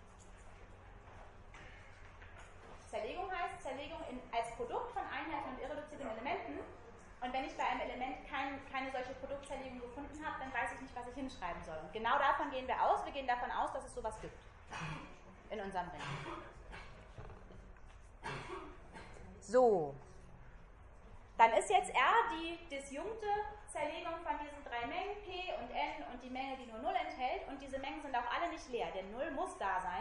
Zerlegung heißt Zerlegung in, als Produkt von Einheiten und irreduziblen Elementen. Und wenn ich bei einem Element kein, keine solche Produktzerlegung gefunden habe, dann weiß ich nicht, was ich hinschreiben soll. Und genau davon gehen wir aus. Wir gehen davon aus, dass es sowas gibt in unserem Ring. So. Dann ist jetzt R die disjunkte Zerlegung von diesen drei Mengen, P und N und die Menge, die nur null enthält. Und diese Mengen sind auch alle nicht leer, denn null muss da sein.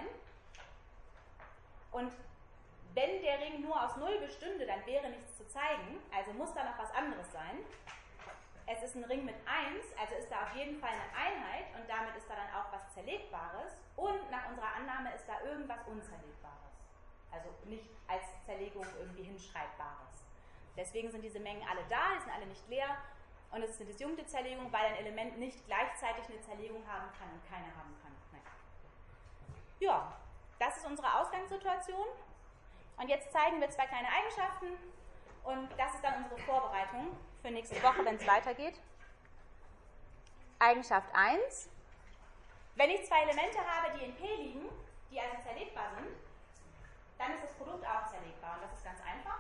Und wenn der Ring nur aus null bestünde, dann wäre nichts zu zeigen, also muss da noch was anderes sein. Es ist ein Ring mit eins, also ist da auf jeden Fall eine Einheit und damit ist da dann auch was Zerlegbares und nach unserer Annahme ist da irgendwas Unzerlegbares. Also nicht als Zerlegung irgendwie hinschreibbares. Deswegen sind diese Mengen alle da, die sind alle nicht leer und es ist eine disjunkte Zerlegung, weil ein Element nicht gleichzeitig eine Zerlegung haben kann und keine haben kann. Nein. Ja, das ist unsere Ausgangssituation. Und jetzt zeigen wir zwei kleine Eigenschaften und das ist dann unsere Vorbereitung für nächste Woche, wenn es weitergeht. Eigenschaft eins. Wenn ich zwei Elemente habe, die in P liegen, die also zerlegbar sind, dann ist das Produkt auch zerlegbar und das ist ganz einfach.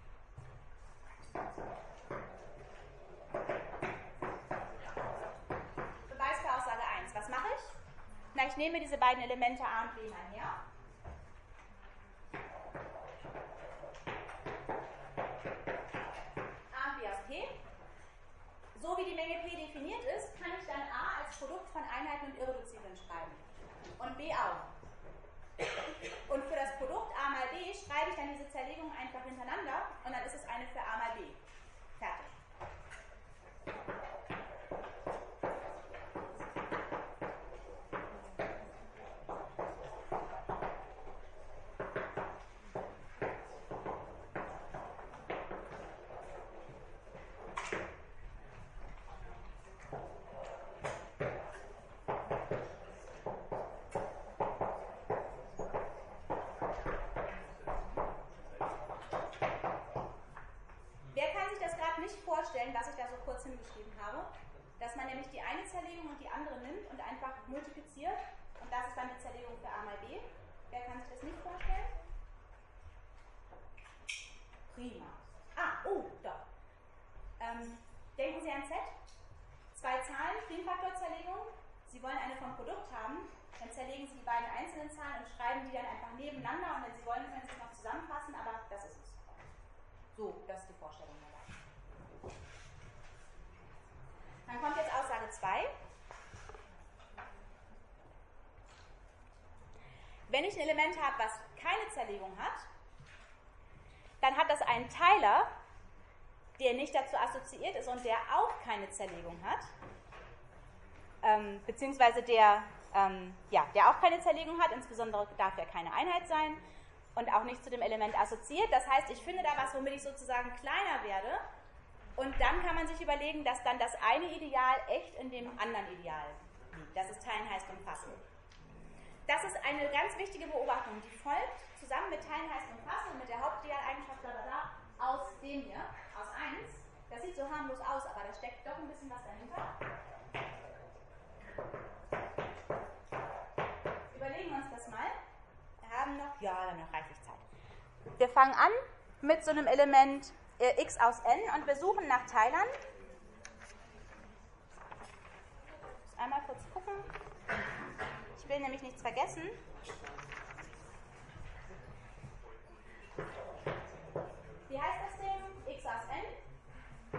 Beweis für Aussage eins. Was mache ich? Na, ich nehme diese beiden Elemente A und B mal her. So wie die Menge P definiert ist, kann ich dann A als Produkt von Einheiten und Irreduziblen schreiben. Und B auch. Und für das Produkt A mal B schreibe ich dann diese Zerlegung einfach hintereinander und dann ist es eine für A mal B. Fertig. Was ich da so kurz hingeschrieben habe, dass man nämlich die eine Zerlegung und die andere nimmt und einfach multipliziert und das ist dann die Zerlegung für A mal B. Wer kann sich das nicht vorstellen? Prima. Ah, oh, doch. Ähm, denken Sie an Z. Zwei Zahlen, Primfaktorzerlegung. Sie wollen eine vom Produkt haben, dann zerlegen Sie die beiden einzelnen Zahlen und schreiben die dann einfach nebeneinander und wenn Sie wollen, können Sie es noch zusammenfassen, aber das ist es. So, das ist die Vorstellung dabei. Dann kommt jetzt Aussage zwei. Wenn ich ein Element habe, was keine Zerlegung hat, dann hat das einen Teiler, der nicht dazu assoziiert ist und der auch keine Zerlegung hat, ähm, beziehungsweise der, ähm, ja, der auch keine Zerlegung hat, insbesondere darf er keine Einheit sein und auch nicht zu dem Element assoziiert. Das heißt, ich finde da was, womit ich sozusagen kleiner werde, und dann kann man sich überlegen, dass dann das eine Ideal echt in dem anderen Ideal liegt. Das ist Teilen heißt umfassen. Das ist eine ganz wichtige Beobachtung, die folgt zusammen mit Teilen heißt umfassen und mit der Hauptidealeigenschaft bla bla bla aus dem hier, aus eins. Das sieht so harmlos aus, aber da steckt doch ein bisschen was dahinter. Überlegen wir uns das mal. Wir haben noch, ja, wir haben noch reichlich Zeit. Wir fangen an mit so einem Element äh, x aus n und wir suchen nach Teilern. Ich muss einmal kurz gucken. Ich will nämlich nichts vergessen. Wie heißt das Ding? X aus n.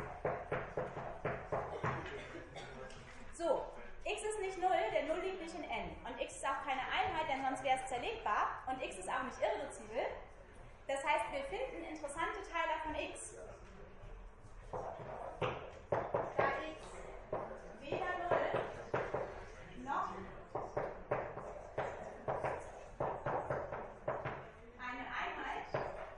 So, x ist nicht null, denn null liegt nicht in n. Und x ist auch keine Einheit, denn sonst wäre es zerlegbar. Und x ist auch nicht irreduzibel. Das heißt, wir finden interessante Teiler von x. Da x weder null noch eine Einheit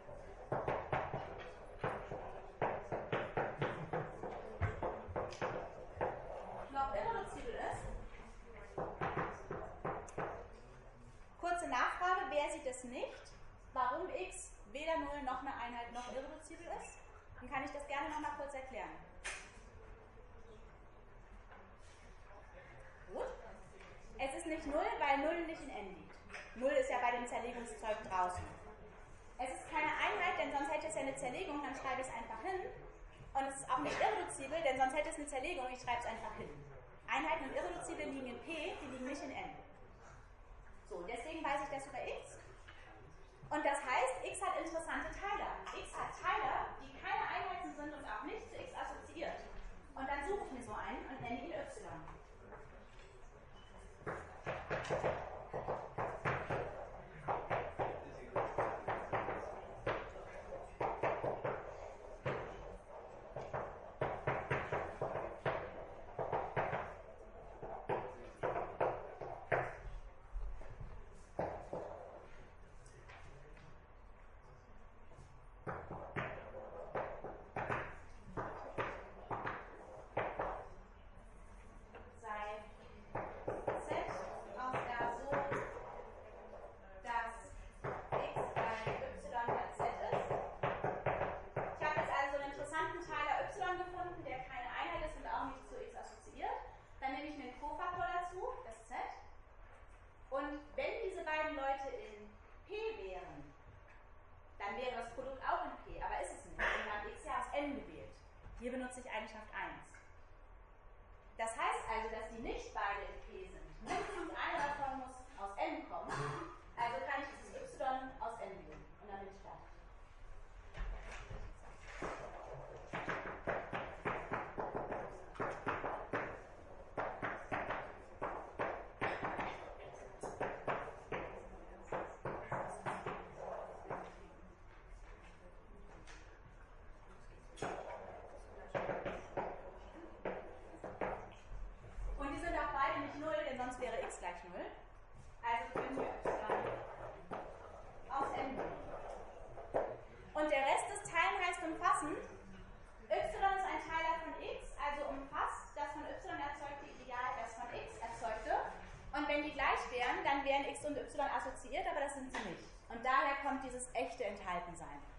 noch irreduzibel ist. Kurze Nachfrage, wer sieht es nicht? Warum x weder null noch eine Einheit noch irreduzibel ist? Dann kann ich das gerne noch mal kurz erklären. Gut. Es ist nicht null, weil null nicht in n liegt. null ist ja bei dem Zerlegungszeug draußen. Es ist keine Einheit, denn sonst hätte es ja eine Zerlegung, dann schreibe ich es einfach hin. Und es ist auch nicht irreduzibel, denn sonst hätte es eine Zerlegung, ich schreibe es einfach hin. Einheiten und irreduzibel liegen in P, die liegen nicht in n. So, deswegen weiß ich das über x. Und das heißt, x hat interessante Teiler. X hat Teiler, die keine Einheiten sind und auch nicht zu x assoziiert. Und dann suche ich mir so einen und nenne ihn y. Hier benutze ich Eigenschaft eins. Das heißt also, dass die nicht beide in P sind. Mindestens eine davon muss aus n kommen. Also kann ich dieses y aus n nehmen. Und dann bin ich fertig. Sonst wäre x gleich null. Also können wir y aus n nehmen. Und der Rest des Teilen heißt umfassen. Y ist ein Teiler von x, also umfasst das von y erzeugte Ideal, das von x erzeugte. Und wenn die gleich wären, dann wären x und y assoziiert, aber das sind sie nicht. Und daher kommt dieses echte Enthaltensein.